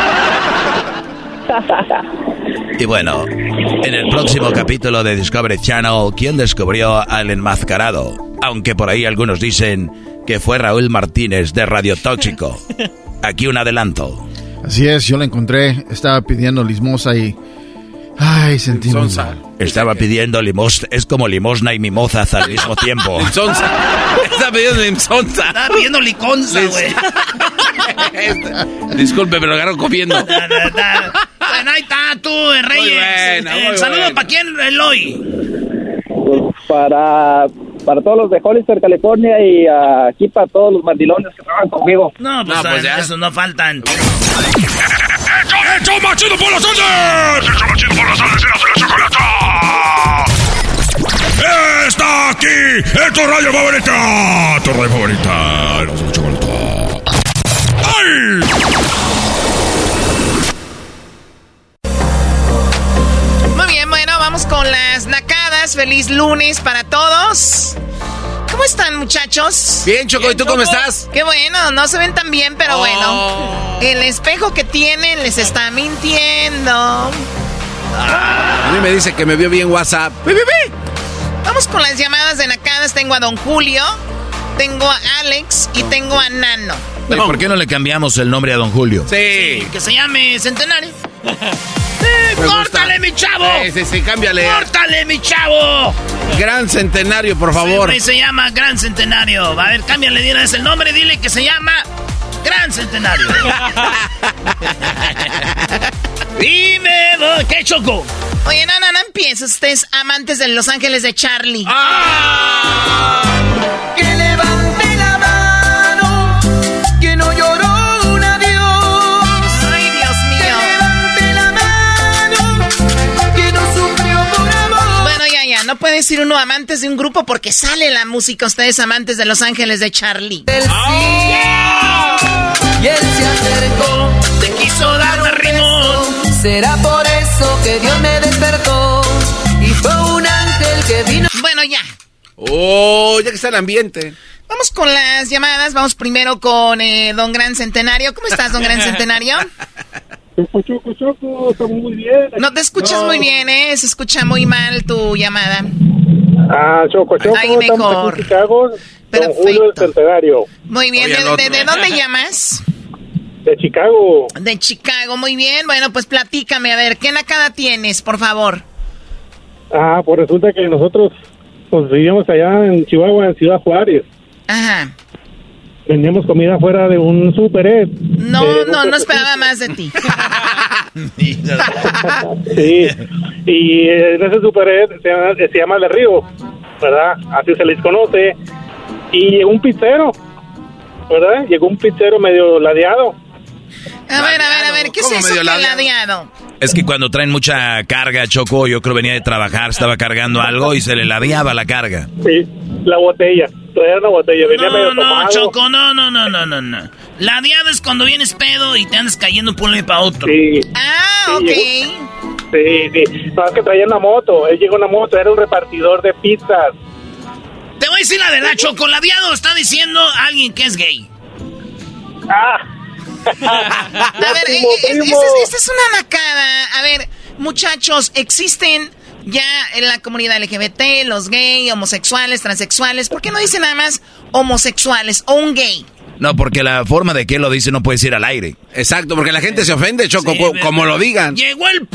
Y bueno, en el próximo capítulo de Discovery Channel, ¿quién descubrió al enmascarado? Aunque por ahí algunos dicen que fue Raúl Martínez de Radio Tóxico. Aquí un adelanto. Así es, yo lo encontré, estaba pidiendo limosna y... Ay, sentí muy mal. Estaba pidiendo limosna, es como limosna y mimosas al mismo tiempo. Limsonza. Estaba pidiendo limsonza. Estaba pidiendo liconza, güey. Disculpe, me lo agarro comiendo. Bueno, ahí está tú, Reyes. Muy saludo bueno. para quién, Eloy. Pues para todos los de Hollister, California, y aquí para todos los mandilones que trabajan conmigo. No, pues ya. Esos no faltan. ¡Hecho más chido por las tardes! ¡Hecho más chido por las tardes! ¡Eras de la chocolata! ¡Está aquí! ¡Es tu radio favorita! ¡Tu radio favorita! ¡Eras de la chocolata! ¡Ay! Muy bien, bueno, vamos con las nacadas. Feliz lunes para todos. ¿Cómo están, muchachos? Bien, Choco, ¿y tú cómo estás? Qué bueno, no se ven tan bien, pero bueno. El espejo que tienen les está mintiendo. A mí me dice que me vio bien WhatsApp. Vamos con las llamadas de nacadas. Tengo a Don Julio, tengo a Alex y tengo a Nano. Oye, ¿por qué no le cambiamos el nombre a Don Julio? Sí. Que se llame Centenario. ¡Córtale, mi chavo! Sí, cámbiale. ¡Córtale, mi chavo! Gran Centenario, por favor. Sí, se llama Gran Centenario. A ver, cámbiale de una vez el nombre, dile que se llama Gran Centenario. Dime, ¿qué, Choco? Oye, no empieces. Ustedes amantes de Los Ángeles de Charlie. Que levante la mano, que no lloró un adiós. Ay, Dios mío. Que levante la mano, que no sufrió por amor. Bueno, ya, no puede decir uno amantes de un grupo porque sale la música. Ustedes amantes de Los Ángeles de Charlie. Y él se acercó, te quiso dar un rimón. Será por eso que Dios me despertó y fue un ángel que vino. Bueno, ya. Ya que está el ambiente. Vamos con las llamadas. Vamos primero con Don Gran Centenario. ¿Cómo estás, Don Gran Centenario? Choco, estamos muy bien. No te escuchas muy bien, Se escucha muy mal tu llamada. Choco, ahí mejor. Aquí en Chicago, Perfecto. Don Julio del Centenario. Muy bien. ¿De dónde llamas? De Chicago. De Chicago, muy bien. Bueno, pues platícame, a ver, ¿qué nacada tienes, por favor? Pues resulta que nosotros pues vivíamos allá en Chihuahua, en Ciudad Juárez. Ajá. Vendíamos comida fuera de un Super Ed. No esperaba más de ti. Sí, y en ese Super Ed se llama El Río, ¿verdad? Así se les conoce. Y llegó un pizzero, ¿verdad? Llegó un pizzero medio ladeado. A ver, ¿qué es eso que ladeado? Es que cuando traen mucha carga, Choco, yo creo venía de trabajar, estaba cargando algo y se le ladeaba la carga. Sí, la botella. Traía una botella, venía medio tomado. Choco, no. Ladeado es cuando vienes pedo y te andas cayendo por un lado para otro. Sí. Ok. Sí. No, es que traía una moto. Él llegó en una moto, era un repartidor de pizzas. Te voy a decir la verdad, Choco. Ladeado está diciendo a alguien que es gay. A ver, esta es una nacada. A ver, muchachos, existen ya en la comunidad LGBT, los gays, homosexuales, transexuales. ¿Por qué no dicen nada más homosexuales o un gay? No, porque la forma de que lo dice no puede ir al aire. Exacto, porque la gente se ofende, Choco, como lo digan. Llegó el...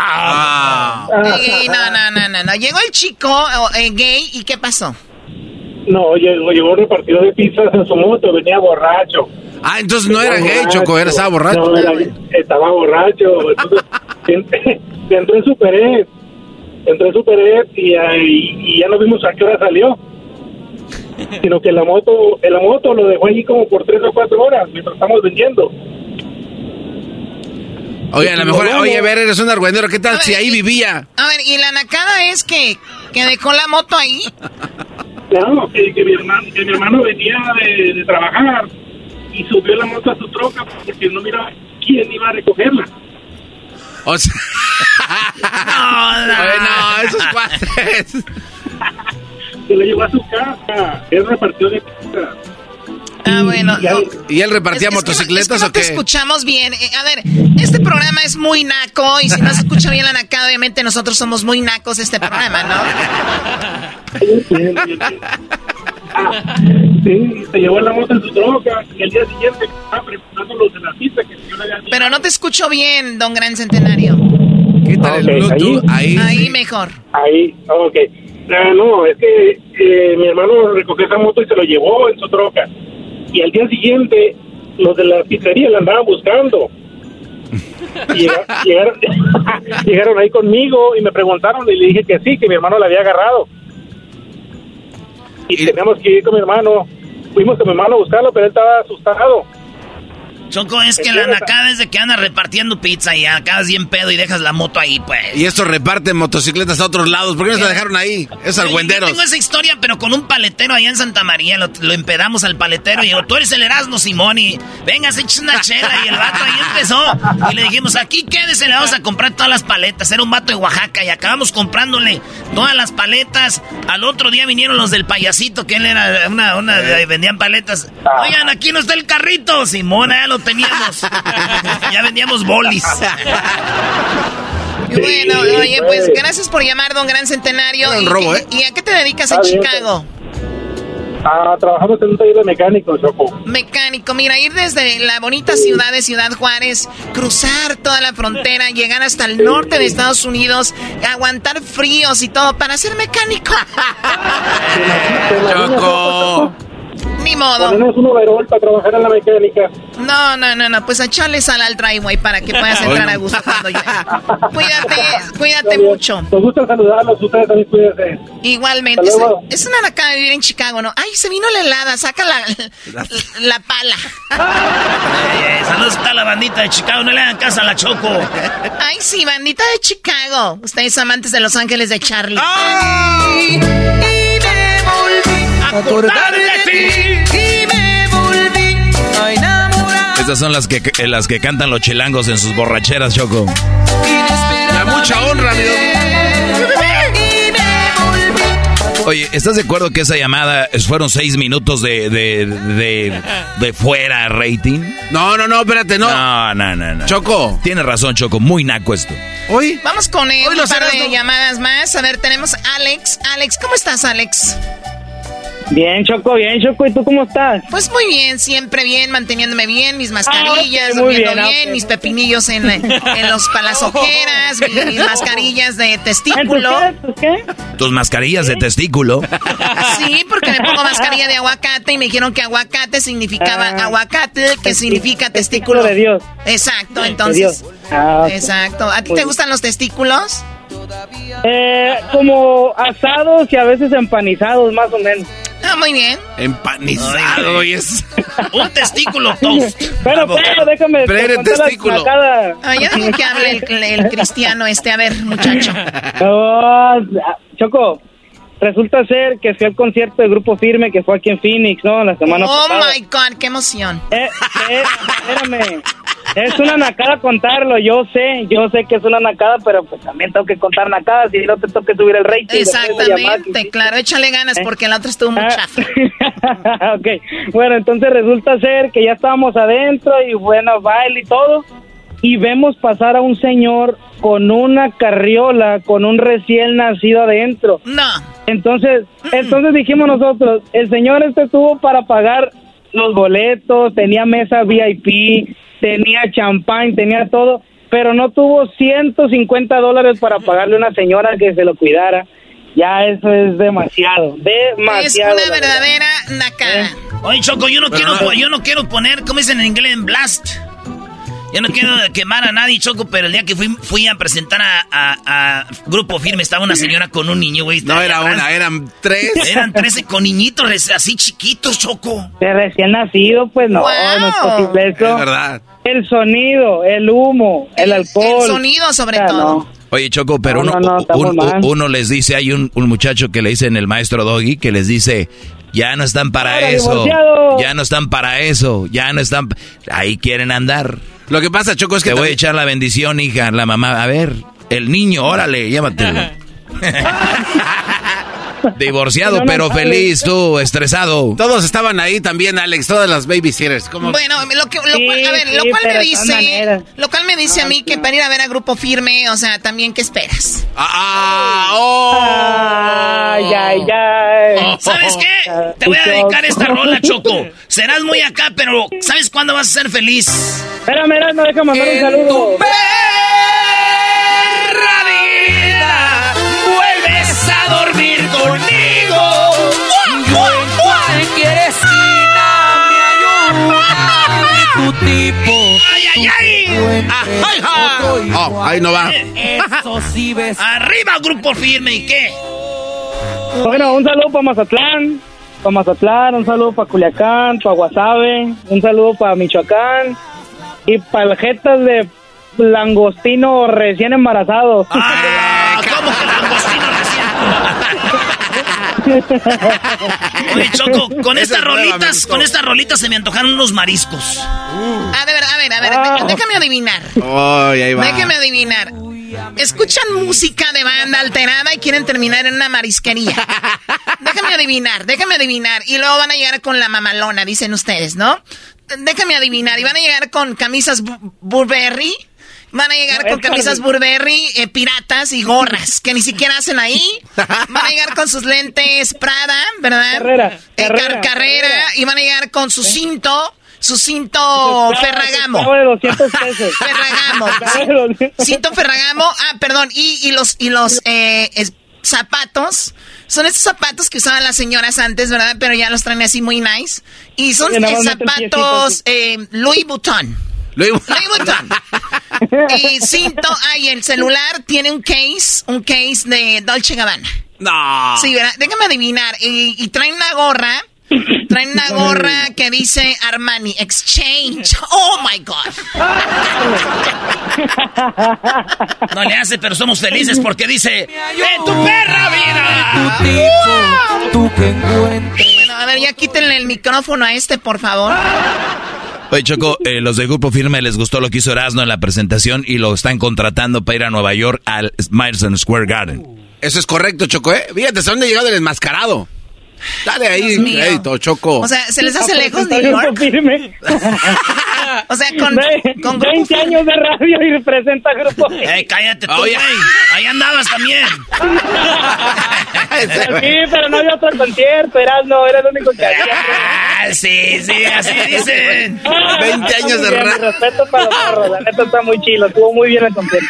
No. Llegó el chico gay y ¿qué pasó? No, llegó un repartidor de pizzas en su moto, venía borracho. Entonces no era gay, Choco, estaba borracho. No, estaba borracho. Entonces, entró en Super Ed. Y ya no vimos a qué hora salió. Sino que la moto lo dejó allí como por 3 o 4 horas mientras estamos vendiendo. Oye, a lo mejor, eres un argüendero, ¿qué tal si ahí vivía? A ver, ¿y la nacada es que dejó la moto ahí? No, que mi hermano venía de trabajar y subió la moto a su troca porque no miraba quién iba a recogerla. O sea... no, esos cuates. Se la llevó a su casa. Él repartió de casa. Bueno. ¿Y él repartía motocicletas o qué? No te escuchamos bien. A ver, este programa es muy naco y si no se escucha bien la nacada, obviamente nosotros somos muy nacos este programa, ¿no? Sí, se llevó la moto en su troca y el día siguiente estaba preparando los de la pista que yo le había dicho. Pero no te escucho bien, don Gran Centenario. Quítale el Bluetooth. Ahí mejor. Ahí, ok. No, es que mi hermano recogió esa moto y se lo llevó en su troca. Y al día siguiente, los de la pizzería la andaban buscando. Y llegaron ahí conmigo y me preguntaron y le dije que sí, que mi hermano la había agarrado. Y teníamos que ir con mi hermano. Fuimos con mi hermano a buscarlo, pero él estaba asustado. Choco, es que la nacada es de que andas repartiendo pizza y acabas bien pedo y dejas la moto ahí, pues. Y estos reparten motocicletas a otros lados. ¿Por qué no se la dejaron ahí? Es argüenderos. Yo tengo esa historia, pero con un paletero allá en Santa María. Lo empedamos al paletero y digo, tú eres el Erasmo, Simón, y venga, se eches una chela. Y el vato ahí empezó. Y le dijimos, aquí quédese, le vamos a comprar todas las paletas. Era un vato de Oaxaca y acabamos comprándole todas las paletas. Al otro día vinieron los del payasito, que él era vendían paletas. Oigan, aquí no está el carrito. Simón, ya lo teníamos. Ya vendíamos bolis. Bueno, oye, pues gracias por llamar, don Gran Centenario. ¿Y a qué te dedicas en Chicago? Trabajamos en un taller de mecánico, Choco. Mecánico, mira, ir desde la bonita ciudad de Ciudad Juárez, cruzar toda la frontera, llegar hasta el norte de Estados Unidos, aguantar fríos y todo para ser mecánico. Choco. Ni modo. Ponemos un overol para trabajar en la mecánica. No, pues echarle sal al driveway para que puedas entrar a gusto cuando llegue. Cuídate mucho. Nos gusta saludarlos, ustedes también cuídense. Igualmente. Es una nacada vivir en Chicago, ¿no? Ay, se vino la helada, saca la pala. Saludos a la bandita de Chicago, no le hagan caso a la Choco. Ay, sí, bandita de Chicago. Ustedes amantes de Los Ángeles de Charlie. ¡Ay! Y me volví a acordar de ti. Y me volví a enamorar. Estas son las que cantan los chilangos en sus borracheras, Choco. La mucha honra, mi Oye, ¿estás de acuerdo que esa llamada fueron 6 minutos de fuera rating? No, espérate, no. No. Choco. Tienes razón, Choco, muy naco esto. Vamos con un par de llamadas más. A ver, tenemos a Alex. Alex, ¿cómo estás, Alex? Bien, Choco. ¿Y tú cómo estás? Pues muy bien, siempre bien, manteniéndome bien, mis mascarillas, durmiendo bien, mis pepinillos en las ojeras, mis mascarillas de testículo. ¿Qué? ¿Tus mascarillas de testículo? Sí, porque me pongo mascarilla de aguacate y me dijeron que aguacate significaba aguacate, que significa testículo. De Dios. Exacto, entonces. Exacto. ¿A ti te gustan los testículos? Como asados y a veces empanizados, más o menos. Muy bien. Empanizado y es un testículo toast. Pero déjame testículo. Ya dejo que hable el cristiano a ver, muchacho. Choco, resulta ser que fui al concierto de Grupo Firme que fue aquí en Phoenix, ¿no? La semana pasada. Oh my God, qué emoción. Espérame. Es una nacada contarlo, yo sé que es una nacada, pero pues también tengo que contar nacadas y no te toque subir el rating. Exactamente, claro, échale ganas porque la otra estuvo muy chafa. Ok, bueno, entonces resulta ser que ya estábamos adentro y bueno, baile y todo, y vemos pasar a un señor con una carriola, con un recién nacido adentro. No. Entonces dijimos nosotros, el señor estuvo para pagar los boletos, tenía mesa VIP, tenía champán, tenía todo, pero no tuvo $150 para pagarle a una señora que se lo cuidara. Ya eso es demasiado. Es una verdadera nacada. Oye, Choco, yo no quiero poner, ¿cómo dicen en inglés? En blast. Yo no quiero quemar a nadie, Choco, pero el día que fui a presentar a Grupo Firme estaba una señora con un niño, güey. No era una, eran 3. Eran 13 con niñitos así chiquitos, Choco. De recién nacido, pues no, no es posible eso. Es verdad. El sonido, el humo, el alcohol. El sonido sobre todo. No. Oye, Choco, pero uno les dice, hay un muchacho que le dicen el maestro Doggy, que les dice, ya no están para eso, divorciado. ya no están para eso, ya no están, ahí quieren andar. Lo que pasa, Choco, es que... Te voy a echar la bendición, hija, la mamá. A ver, el niño, órale, llévatelo. Divorciado, no, pero feliz, tú, estresado. Todos estaban ahí también, Alex, todas las babysitters. ¿Cómo? Bueno, lo cual me dice a mí que para ir a ver a Grupo Firme, o sea, también, ¿qué esperas? ¿Sabes qué? Te voy a dedicar esta rola, Choco. Serás muy acá, pero ¿sabes cuándo vas a ser feliz? Espérame, no deja mandar un saludo. Dormir conmigo, yo en cualquier esquina me ayuda tu tipo. Ahí no va. Eso sí ves. Arriba, Grupo Firme, ¿y qué? Bueno, un saludo para Mazatlán, un saludo para Culiacán, para Guasave, un saludo para Michoacán y para jetas de langostino recién embarazados. ¿Cómo que langostino recién? Oye, Choco, con estas rolitas se me antojaron unos mariscos. A ver, déjame adivinar. Ahí va. Déjame adivinar. Escuchan música de banda alterada y quieren terminar en una marisquería. Déjame adivinar. Y luego van a llegar con la mamalona, dicen ustedes, ¿no? Déjame adivinar. Y van a llegar con camisas Burberry. Van a llegar con camisas Burberry, piratas y gorras, que ni siquiera hacen ahí. Van a llegar con sus lentes Prada, ¿verdad? Carrera. Y van a llegar con su cinto Ferragamo. Ferragamo. Cinto Ferragamo. Perdón. Y los zapatos. Son estos zapatos que usaban las señoras antes, ¿verdad? Pero ya los traen así muy nice. Y son zapatos Louis Vuitton. Louis Vuitton. Y cinto, el celular tiene un case de Dolce & Gabbana. No. Sí, ¿verdad? Déjame adivinar. Y traen una gorra que dice Armani Exchange. Oh my God. No le hace, pero somos felices porque dice ¡en tu perra vida! Bueno, a ver, ya quítenle el micrófono a por favor. Oye, Choco, los de Grupo Firme les gustó lo que hizo Erasmo en la presentación y lo están contratando para ir a Nueva York al Madison Square Garden. Eso es correcto, Choco, ¿eh? Fíjate, ¿hasta dónde ha llegado el enmascarado? Dale ahí crédito, Choco. O sea, ¿se les hace lejos New York? O sea, con 20 años de radio y representa Grupo Firme. Cállate tú, güey. Ahí andabas también. Sí, pero no había otro concierto, no era el único que había. Sí, así dicen. 20 años de radio. Respeto para los morros, la neta está muy chilo, estuvo muy bien el concierto.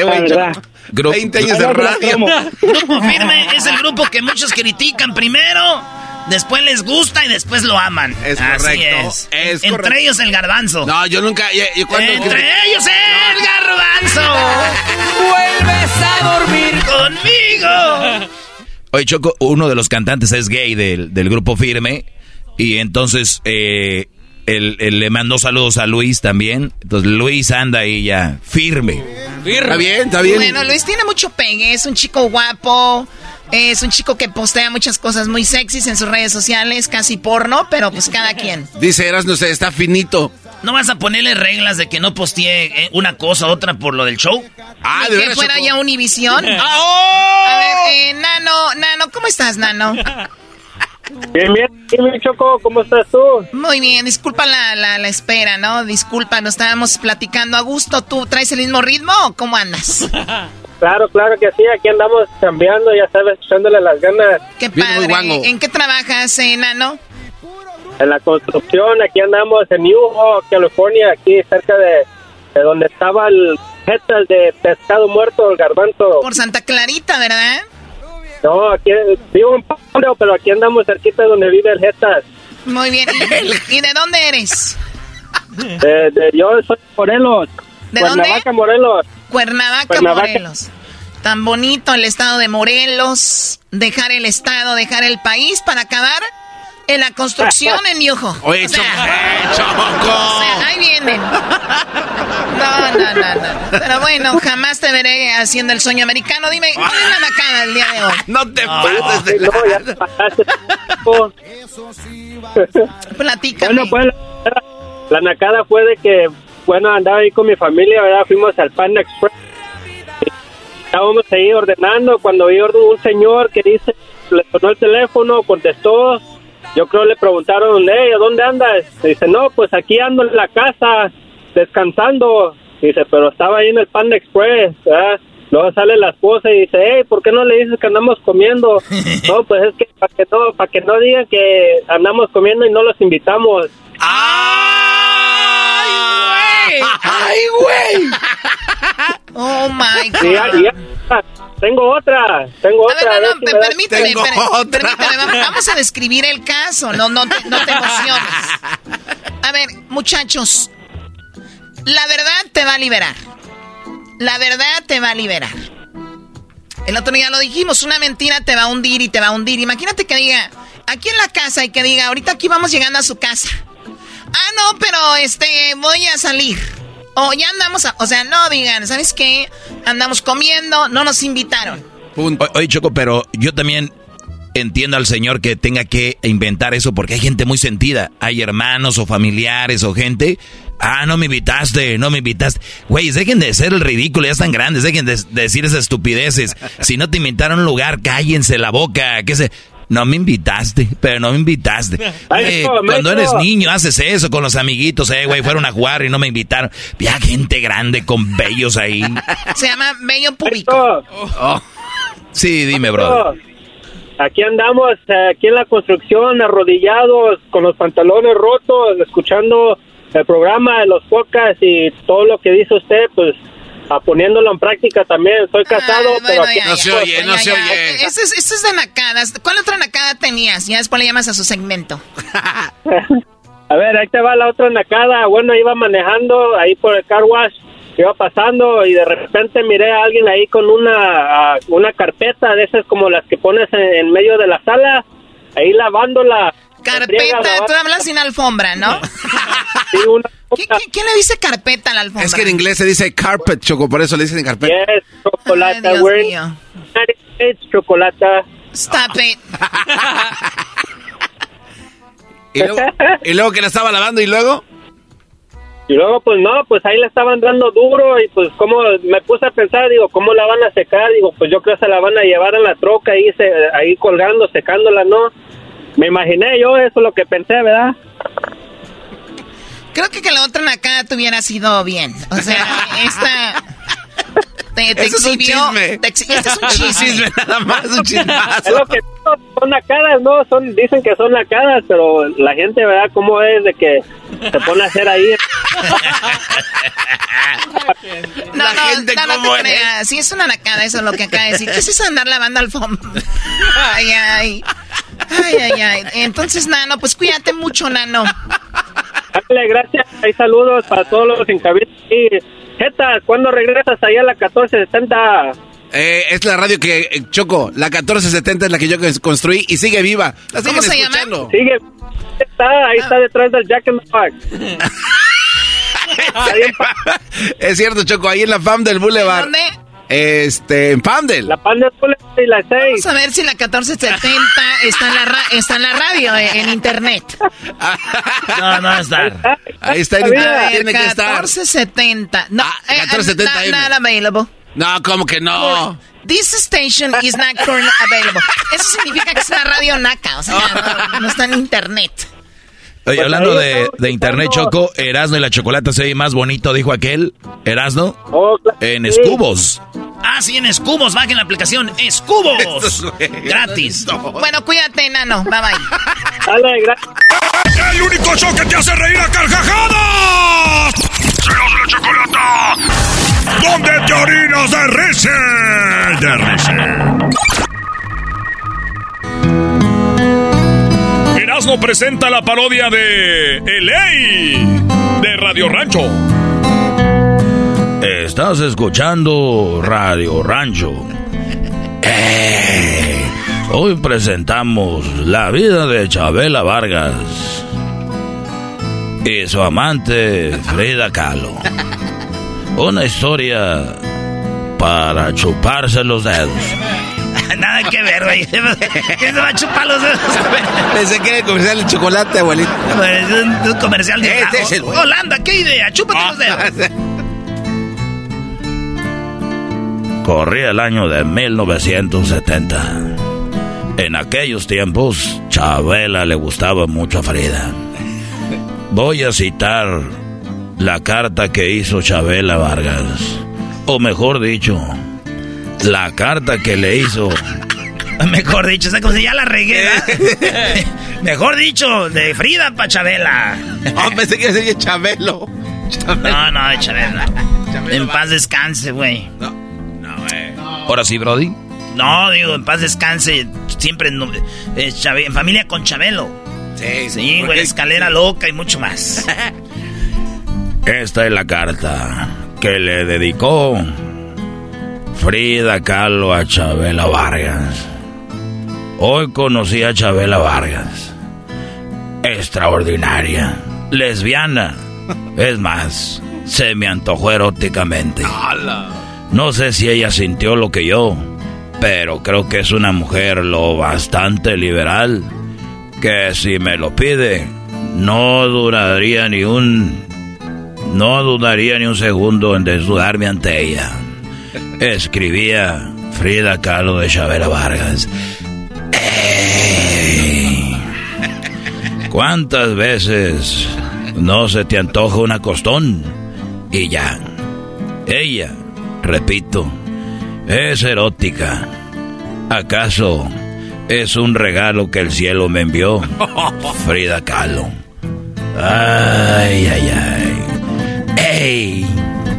20 años de radio. Grupo Firme es el grupo que muchos critican primero, después les gusta y después lo aman. Es correcto. Es Entre correcto. ellos el garbanzo. No, yo nunca. Entre ellos el garbanzo. Vuelves a dormir conmigo. Oye, Choco, uno de los cantantes es gay del Grupo Firme. Y entonces él le mandó saludos a Luis también. Entonces Luis anda ahí ya firme. Está bien. Bueno, Luis tiene mucho pegue, es un chico guapo. Es un chico que postea muchas cosas muy sexys en sus redes sociales, casi porno, pero pues cada quien. Dice Erasmo, está finito. ¿No vas a ponerle reglas de que no postee una cosa u otra por lo del show? ¿De que fuera ya Univisión? A ver, Nano, ¿cómo estás, Nano? Bien, Choco, ¿cómo estás tú? Muy bien, disculpa la espera, ¿no? Disculpa, nos estábamos platicando a gusto. ¿Tú traes el mismo ritmo o cómo andas? Claro que sí, aquí andamos cambiando, ya sabes, echándole las ganas. Qué padre. ¿En qué trabajas, Nano? En la construcción, aquí andamos en New York, California, aquí cerca de donde estaba el jetas de pescado muerto, el garbanzo. Por Santa Clarita, ¿verdad? No, aquí vivo en Pablo, pero aquí andamos cerquita de donde vive el jetas. Muy bien. ¿Y de dónde eres? Yo soy de Morelos. ¿De dónde? Morelos. Cuernavaca, Morelos. Tan bonito el estado de Morelos. Dejar el estado, dejar el país para acabar en la construcción en Yujo. Oye, Choco. O sea, ahí vienen. No. Pero bueno, jamás te veré haciendo el sueño americano. Dime, ¿cuál es la nacada el día de hoy? No te pases de Platica. Bueno, pues la nacada fue de que bueno, andaba ahí con mi familia, ¿verdad? Fuimos al Panda Express. Estábamos ahí ordenando cuando vi un señor que dice, le sonó el teléfono, contestó. Yo creo le preguntaron, hey, ¿dónde andas? Dice, no, pues aquí ando en la casa, descansando. Dice, pero estaba ahí en el Panda Express, ¿verdad? Luego sale la esposa y dice, hey, ¿por qué no le dices que andamos comiendo? No, pues es que para que no digan que andamos comiendo y no los invitamos. ¡Ay, güey! Oh, my God. Ya. Tengo otra. Permíteme. Vamos a describir el caso. No te emociones. A ver, muchachos. La verdad te va a liberar. El otro día lo dijimos, una mentira te va a hundir y te va a hundir. Imagínate que diga, aquí en la casa, y que diga, ahorita aquí vamos llegando a su casa. Ah, no, pero voy a salir. O ya andamos, no digan, ¿sabes qué? Andamos comiendo, no nos invitaron. Oye, Choco, pero yo también entiendo al señor que tenga que inventar eso porque hay gente muy sentida. Hay hermanos o familiares o gente. Ah, no me invitaste. Güey, dejen de ser el ridículo, ya están grandes, dejen de decir esas estupideces. Si no te invitaron a un lugar, cállense la boca. No me invitaste. Cuando eres niño haces eso con los amiguitos, güey, fueron a jugar y no me invitaron. Ya gente grande con vellos ahí. Se llama vello público. Sí, dime, brother. Aquí andamos, aquí en la construcción, arrodillados, con los pantalones rotos, escuchando el programa de los podcasts y todo lo que dice usted, pues, poniéndolo en práctica también. Estoy casado, pero aquí no se oye. Esto es de nacadas. ¿Cuál otra nacada tenías? Ya después le llamas a su segmento. A ver, ahí te va la otra nacada. Bueno, iba manejando ahí por el car wash, iba pasando y de repente miré a alguien ahí con una carpeta de esas como las que pones en medio de la sala, ahí lavándola. Carpeta, tú hablas sin alfombra, ¿no? Sí, ¿Quién le dice carpeta a la alfombra? Es que en inglés se dice carpet, Choco, por eso le dicen carpeta. Yes, chocolata, güey. Chocolata. Stop it. ¿Y luego que la estaba lavando y luego? Y luego, pues no, pues ahí la estaban dando duro y pues como me puse a pensar, digo, ¿cómo la van a secar? Digo, pues yo creo que se la van a llevar en la troca ahí colgando, secándola, ¿no? Me imaginé yo, eso es lo que pensé, ¿verdad? Creo que la otra nacada te hubiera sido bien. O sea, esta... Te exhibió. Este es un chisme. Nada más, un chismazo. Es lo que son nacadas, ¿no? Dicen que son nacadas, pero la gente, ¿verdad? ¿Cómo es de que se pone a hacer ahí? No te creas. Sí, es una nacada, eso es lo que acaba de decir. ¿Qué es eso de andar lavando alfombra? Ay. Entonces, Nano, pues cuídate mucho, Nano. Dale, gracias. Hay saludos para todos los encabitos. Jeta, ¿cuándo regresas ahí a la 1470? Es la radio que, Choco, la 1470 es la que yo construí y sigue viva. La ¿Cómo se llama? Sigue, ahí está detrás del Jack in the Park. Es cierto, Choco, ahí en la FAM del Boulevard. ¿Dónde? En Pamdel. La Pamdel Boulevard y la 6. Vamos a ver si la 1470 está en la radio, en internet. No va a estar. Ahí está en internet, tiene que estar. 1470. No, 1470 not available. No, ¿cómo que no? This station is not currently available. Eso significa que es una radio naca, o sea, no está en internet. Oye, hablando de internet, Choco, Erasno y la chocolate se ve más bonito, dijo aquel. Erasno, en Escubos. Ah, sí, en Escubos, bajen la aplicación Escubos. Gratis. Bueno, cuídate, Nano, bye bye. Dale, gracias. El único show que te hace reír a carcajadas. ¡Serás la chocolata! ¿Dónde te orinas de risa? Erasmo presenta la parodia de LA de Radio Rancho. Estás escuchando Radio Rancho. Hoy presentamos la vida de Chabela Vargas y su amante Frida Kahlo. Una historia para chuparse los dedos. Nada que ver, güey. ¿Quién se va a chupar los dedos? Pensé que era el comercial de chocolate, abuelito. Es un comercial de Holanda, ¿qué idea? Chúpate los dedos. Corría el año de 1970. En aquellos tiempos, Chabela le gustaba mucho a Frida. Voy a citar la carta que hizo Chabela Vargas. O mejor dicho, la carta que le hizo... Mejor dicho, o sea, como si ya la regué, mejor dicho, de Frida para Chabela. Pensé que iba a ser Chabelo. No, de Chabela. En paz descanse, güey. ¿Ahora sí, Brody? No, digo, en paz descanse. Siempre en familia con Chabelo. Sí, güey, escalera loca y mucho más. Esta es la carta que le dedicó Frida Kahlo a Chabela Vargas. Hoy conocí a Chabela Vargas. Extraordinaria. Lesbiana. Es más, se me antojó eróticamente. No sé si ella sintió lo que yo, pero creo que es una mujer lo bastante liberal que si me lo pide, no dudaría ni un segundo en desnudarme ante ella. Escribía Frida Kahlo de Chabela Vargas. ¡Ey! ¿Cuántas veces no se te antoja un acostón? Y ya. Ella, repito, es erótica. ¿Acaso es un regalo que el cielo me envió? Frida Kahlo. Ay. ¡Ey!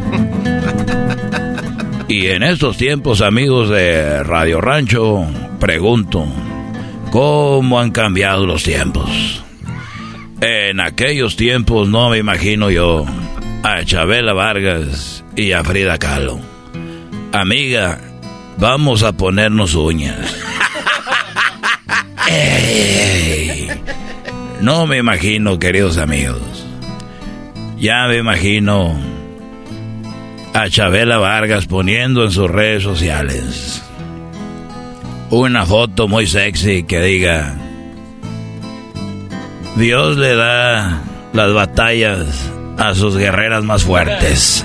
Y en estos tiempos, amigos de Radio Rancho, pregunto, ¿cómo han cambiado los tiempos? En aquellos tiempos no me imagino yo a Chabela Vargas y a Frida Kahlo. Amiga, vamos a ponernos uñas. ¡Ey! No me imagino, queridos amigos. Ya me imagino a Chabela Vargas poniendo en sus redes sociales una foto muy sexy que diga: Dios le da las batallas a sus guerreras más fuertes.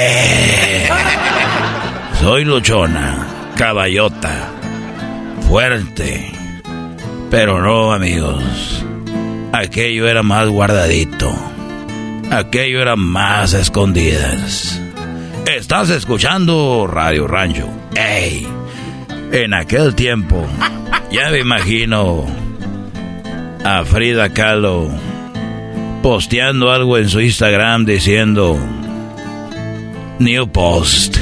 Soy luchona, caballota, fuerte. Pero no, amigos, aquello era más guardadito. Aquello era más escondidas. Estás escuchando Radio Rancho. ¡Ey! En aquel tiempo, ya me imagino a Frida Kahlo posteando algo en su Instagram diciendo: New post.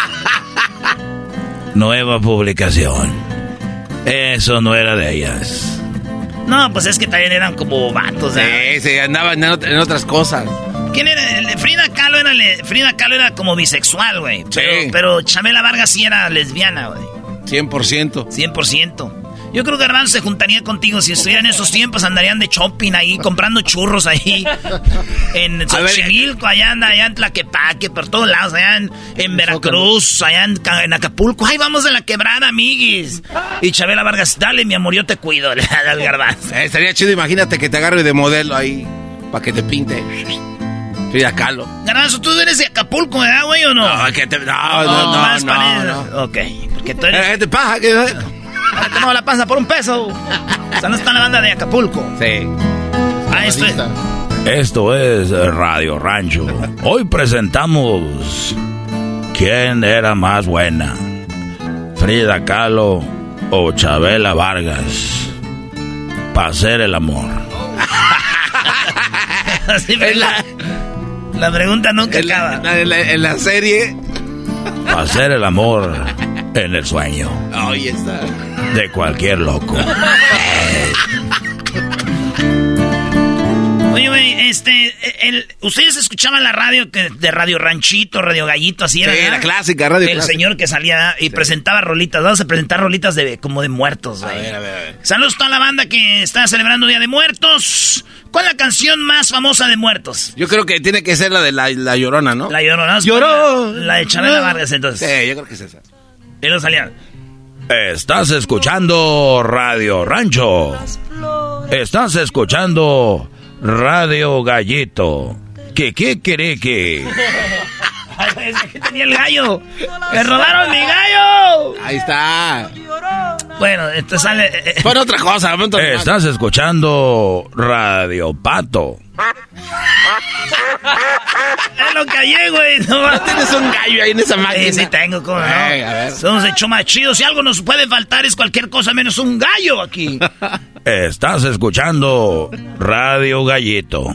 Nueva publicación. Eso no era de ellas. No, pues es que también eran como vatos, ¿eh? Sí, andaban en otras cosas. ¿Quién era? Frida Kahlo era como bisexual, güey. Sí. Pero Chabela Vargas sí era lesbiana, güey. 100%. 100%. Yo creo que Garbanzo se juntaría contigo. Si estuvieran en esos tiempos, andarían de shopping ahí, comprando churros ahí. En Xochimilco, allá en Tlaquepaque, por todos lados. Allá en Veracruz, allá en Acapulco. Ay, vamos a la quebrada, amiguis. Y Chabela Vargas, dale, mi amor, yo te cuido, le da al Garbanzo. Estaría chido, imagínate que te agarre de modelo ahí, para que te pinte. Frida Kahlo. Garbanzo, ¿tú eres de Acapulco, ¿verdad, güey, o no? No. Ok, porque tú eres... ¿Qué te pasa? Ahora tenemos la panza por $1. O sea, no está la banda de Acapulco. Sí. Esto es Radio Rancho. Hoy presentamos ¿quién era más buena? Frida Kahlo o Chabela Vargas para hacer el amor. Sí, la pregunta nunca acaba. En la serie. Para hacer el amor en el sueño. Ahí está. De cualquier loco. Oye, güey, ustedes escuchaban la radio de Radio Ranchito, Radio Gallito, así era. Sí, la clásica, radio El clásica. señor que salía y presentaba rolitas. Vamos a presentar rolitas como de muertos, güey. A ver. Saludos a toda la banda que está celebrando Día de Muertos. ¿Cuál es la canción más famosa de muertos? Yo creo que tiene que ser la de la Llorona, ¿no? La Llorona. ¡Lloró! La de Chabela Vargas, entonces. Sí, yo creo que es esa. Y luego salía... Estás escuchando Radio Rancho. Estás escuchando Radio Gallito. ¿Qué quiere que? Aquí tenía el gallo. ¡Me robaron mi gallo! Ahí está. Bueno, esto sale. Pon otra cosa. Estás escuchando Radio Pato. Es lo que hay, güey. No tienes un gallo ahí en esa máquina. Sí, tengo, ¿cómo no? A ver. Somos hecho más chidos. Si algo nos puede faltar es cualquier cosa menos un gallo aquí. Estás escuchando Radio Gallito.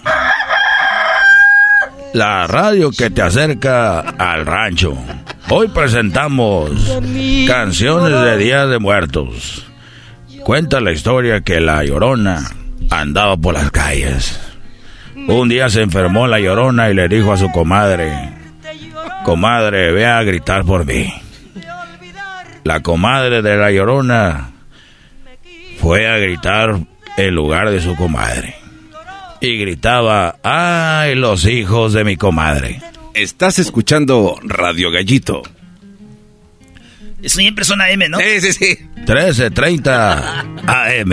La radio que te acerca al rancho. Hoy presentamos canciones de Día de Muertos. Cuenta la historia que la Llorona andaba por las calles. Un día se enfermó la Llorona y le dijo a su comadre: comadre, ve a gritar por mí. La comadre de la Llorona fue a gritar en lugar de su comadre. Y gritaba: ¡ay, los hijos de mi comadre! Estás escuchando Radio Gallito. Siempre son AM, ¿no? Sí. 1330 AM,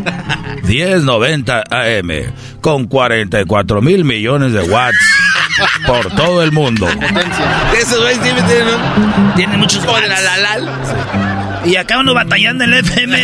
1090 AM, con 44 mil millones de watts por todo el mundo. Esos güeyes tienen muchos watts. Y acá uno batallando en el FM.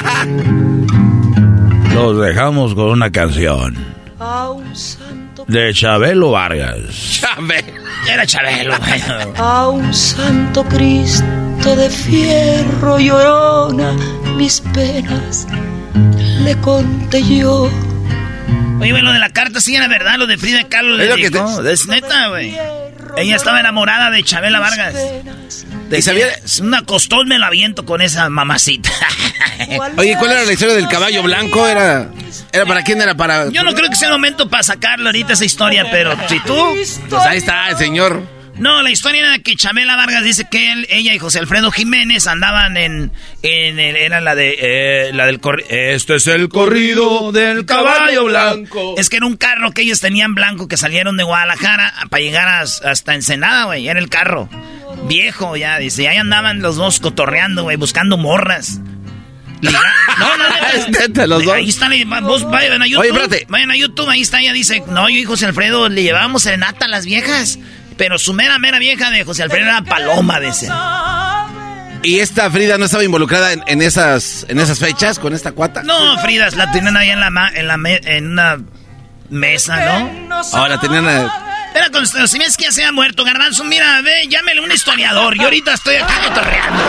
Los dejamos con una canción de Chabelo Vargas. Era Chabelo. A un santo Cristo de fierro, Llorona, mis penas le conté yo. Oye, güey, lo de la carta sí era verdad, lo de Frida Kahlo le dijo. Es neta, güey. Ella estaba enamorada de Chabela Vargas. ¿Y sabía? Una costón me la aviento con esa mamacita. Oye, ¿cuál era la historia del caballo blanco? ¿Era para quién? ¿Era para...? Yo no creo que sea el momento para sacarlo ahorita esa historia, pero si tú... Pues ahí está el señor. No, la historia era que Chabela Vargas dice que ella y José Alfredo Jiménez andaban era la del corrido. Este es el corrido del caballo blanco. Es que era un carro que ellos tenían blanco que salieron de Guadalajara para llegar hasta Ensenada, güey. Era el carro viejo ya, dice. Y ahí andaban los dos cotorreando, güey, buscando morras. No, los dos. Ahí están, vos vayan a YouTube. Oye, espérate. Vayan a YouTube, ahí está, ella dice, no, yo y José Alfredo le llevábamos serenata a las viejas. Pero su mera vieja de José Alfredo era Paloma, dice. ¿Y esta Frida no estaba involucrada en esas fechas con esta cuata? No, Frida, la tenían ahí en una mesa, ¿no? La tenían... Era con... Si ves que ya se ha muerto, Garbanzo, mira, ve, llámele un historiador. Yo ahorita estoy acá cotorreando.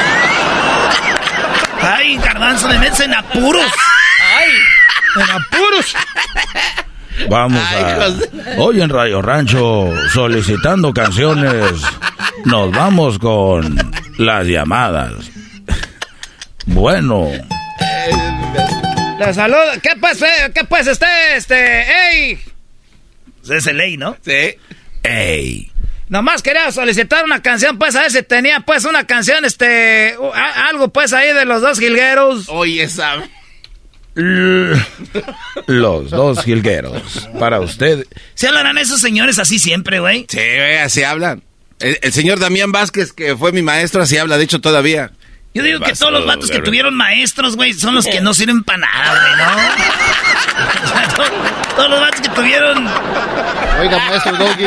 Ay, Garbanzo, me metes en apuros. Ay, en apuros. Vamos hoy en Radio Rancho, solicitando canciones, nos vamos con las llamadas. Bueno. La salud, ¿qué pues ey? Es el ley, ¿no? Sí. Ey. Nomás quería solicitar una canción, pues, a ver si tenía, pues, una canción, algo, pues, ahí de los dos jilgueros. Oye, sabe. Los dos jilgueros. Para usted. ¿Se hablarán esos señores así siempre, güey? Sí, así hablan. El señor Damián Vázquez, que fue mi maestro, así habla, de hecho, todavía. Yo digo que todos los vatos que tuvieron maestros, güey, son los que no sirven para nada, güey, ¿no? O sea, todos los vatos que tuvieron... Oiga, maestro Doggy.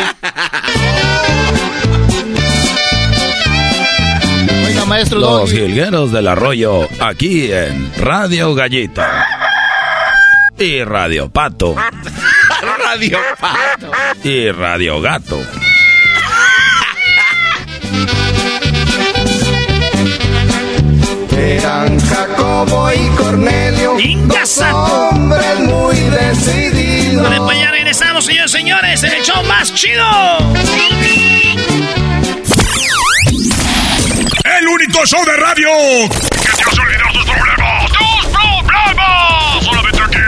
Oiga, maestro Doggy. Los jilgueros del arroyo, aquí en Radio Gallito. Y Radio Pato. Radio Pato. Y Radio Gato. Eran Jacobo y Cornelio, dos hombres muy decididos. Vale, pues ya regresamos, señores, señores, en el show más chido. El único show de radio que te hace olvidar tus problemas. ¡Tus problemas! Solamente aquí.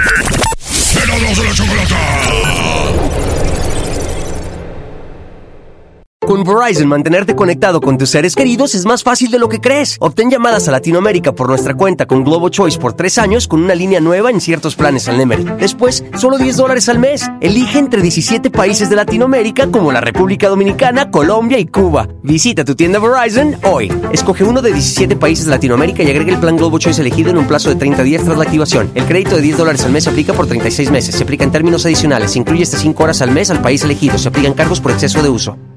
En la Chocolata. Con Con Verizon, mantenerte conectado con tus seres queridos es más fácil de lo que crees. Obtén llamadas a Latinoamérica por nuestra cuenta con Globo Choice por 3 años con una línea nueva en ciertos planes al Nemery. Después, solo $10 al mes. Elige entre 17 países de Latinoamérica como la República Dominicana, Colombia y Cuba. Visita tu tienda Verizon hoy. Escoge uno de 17 países de Latinoamérica y agrega el plan Globo Choice elegido en un plazo de 30 días tras la activación. El crédito de $10 al mes se aplica por 36 meses. Se aplica en términos adicionales. Se incluye hasta 5 horas al mes al país elegido. Se aplican cargos por exceso de uso.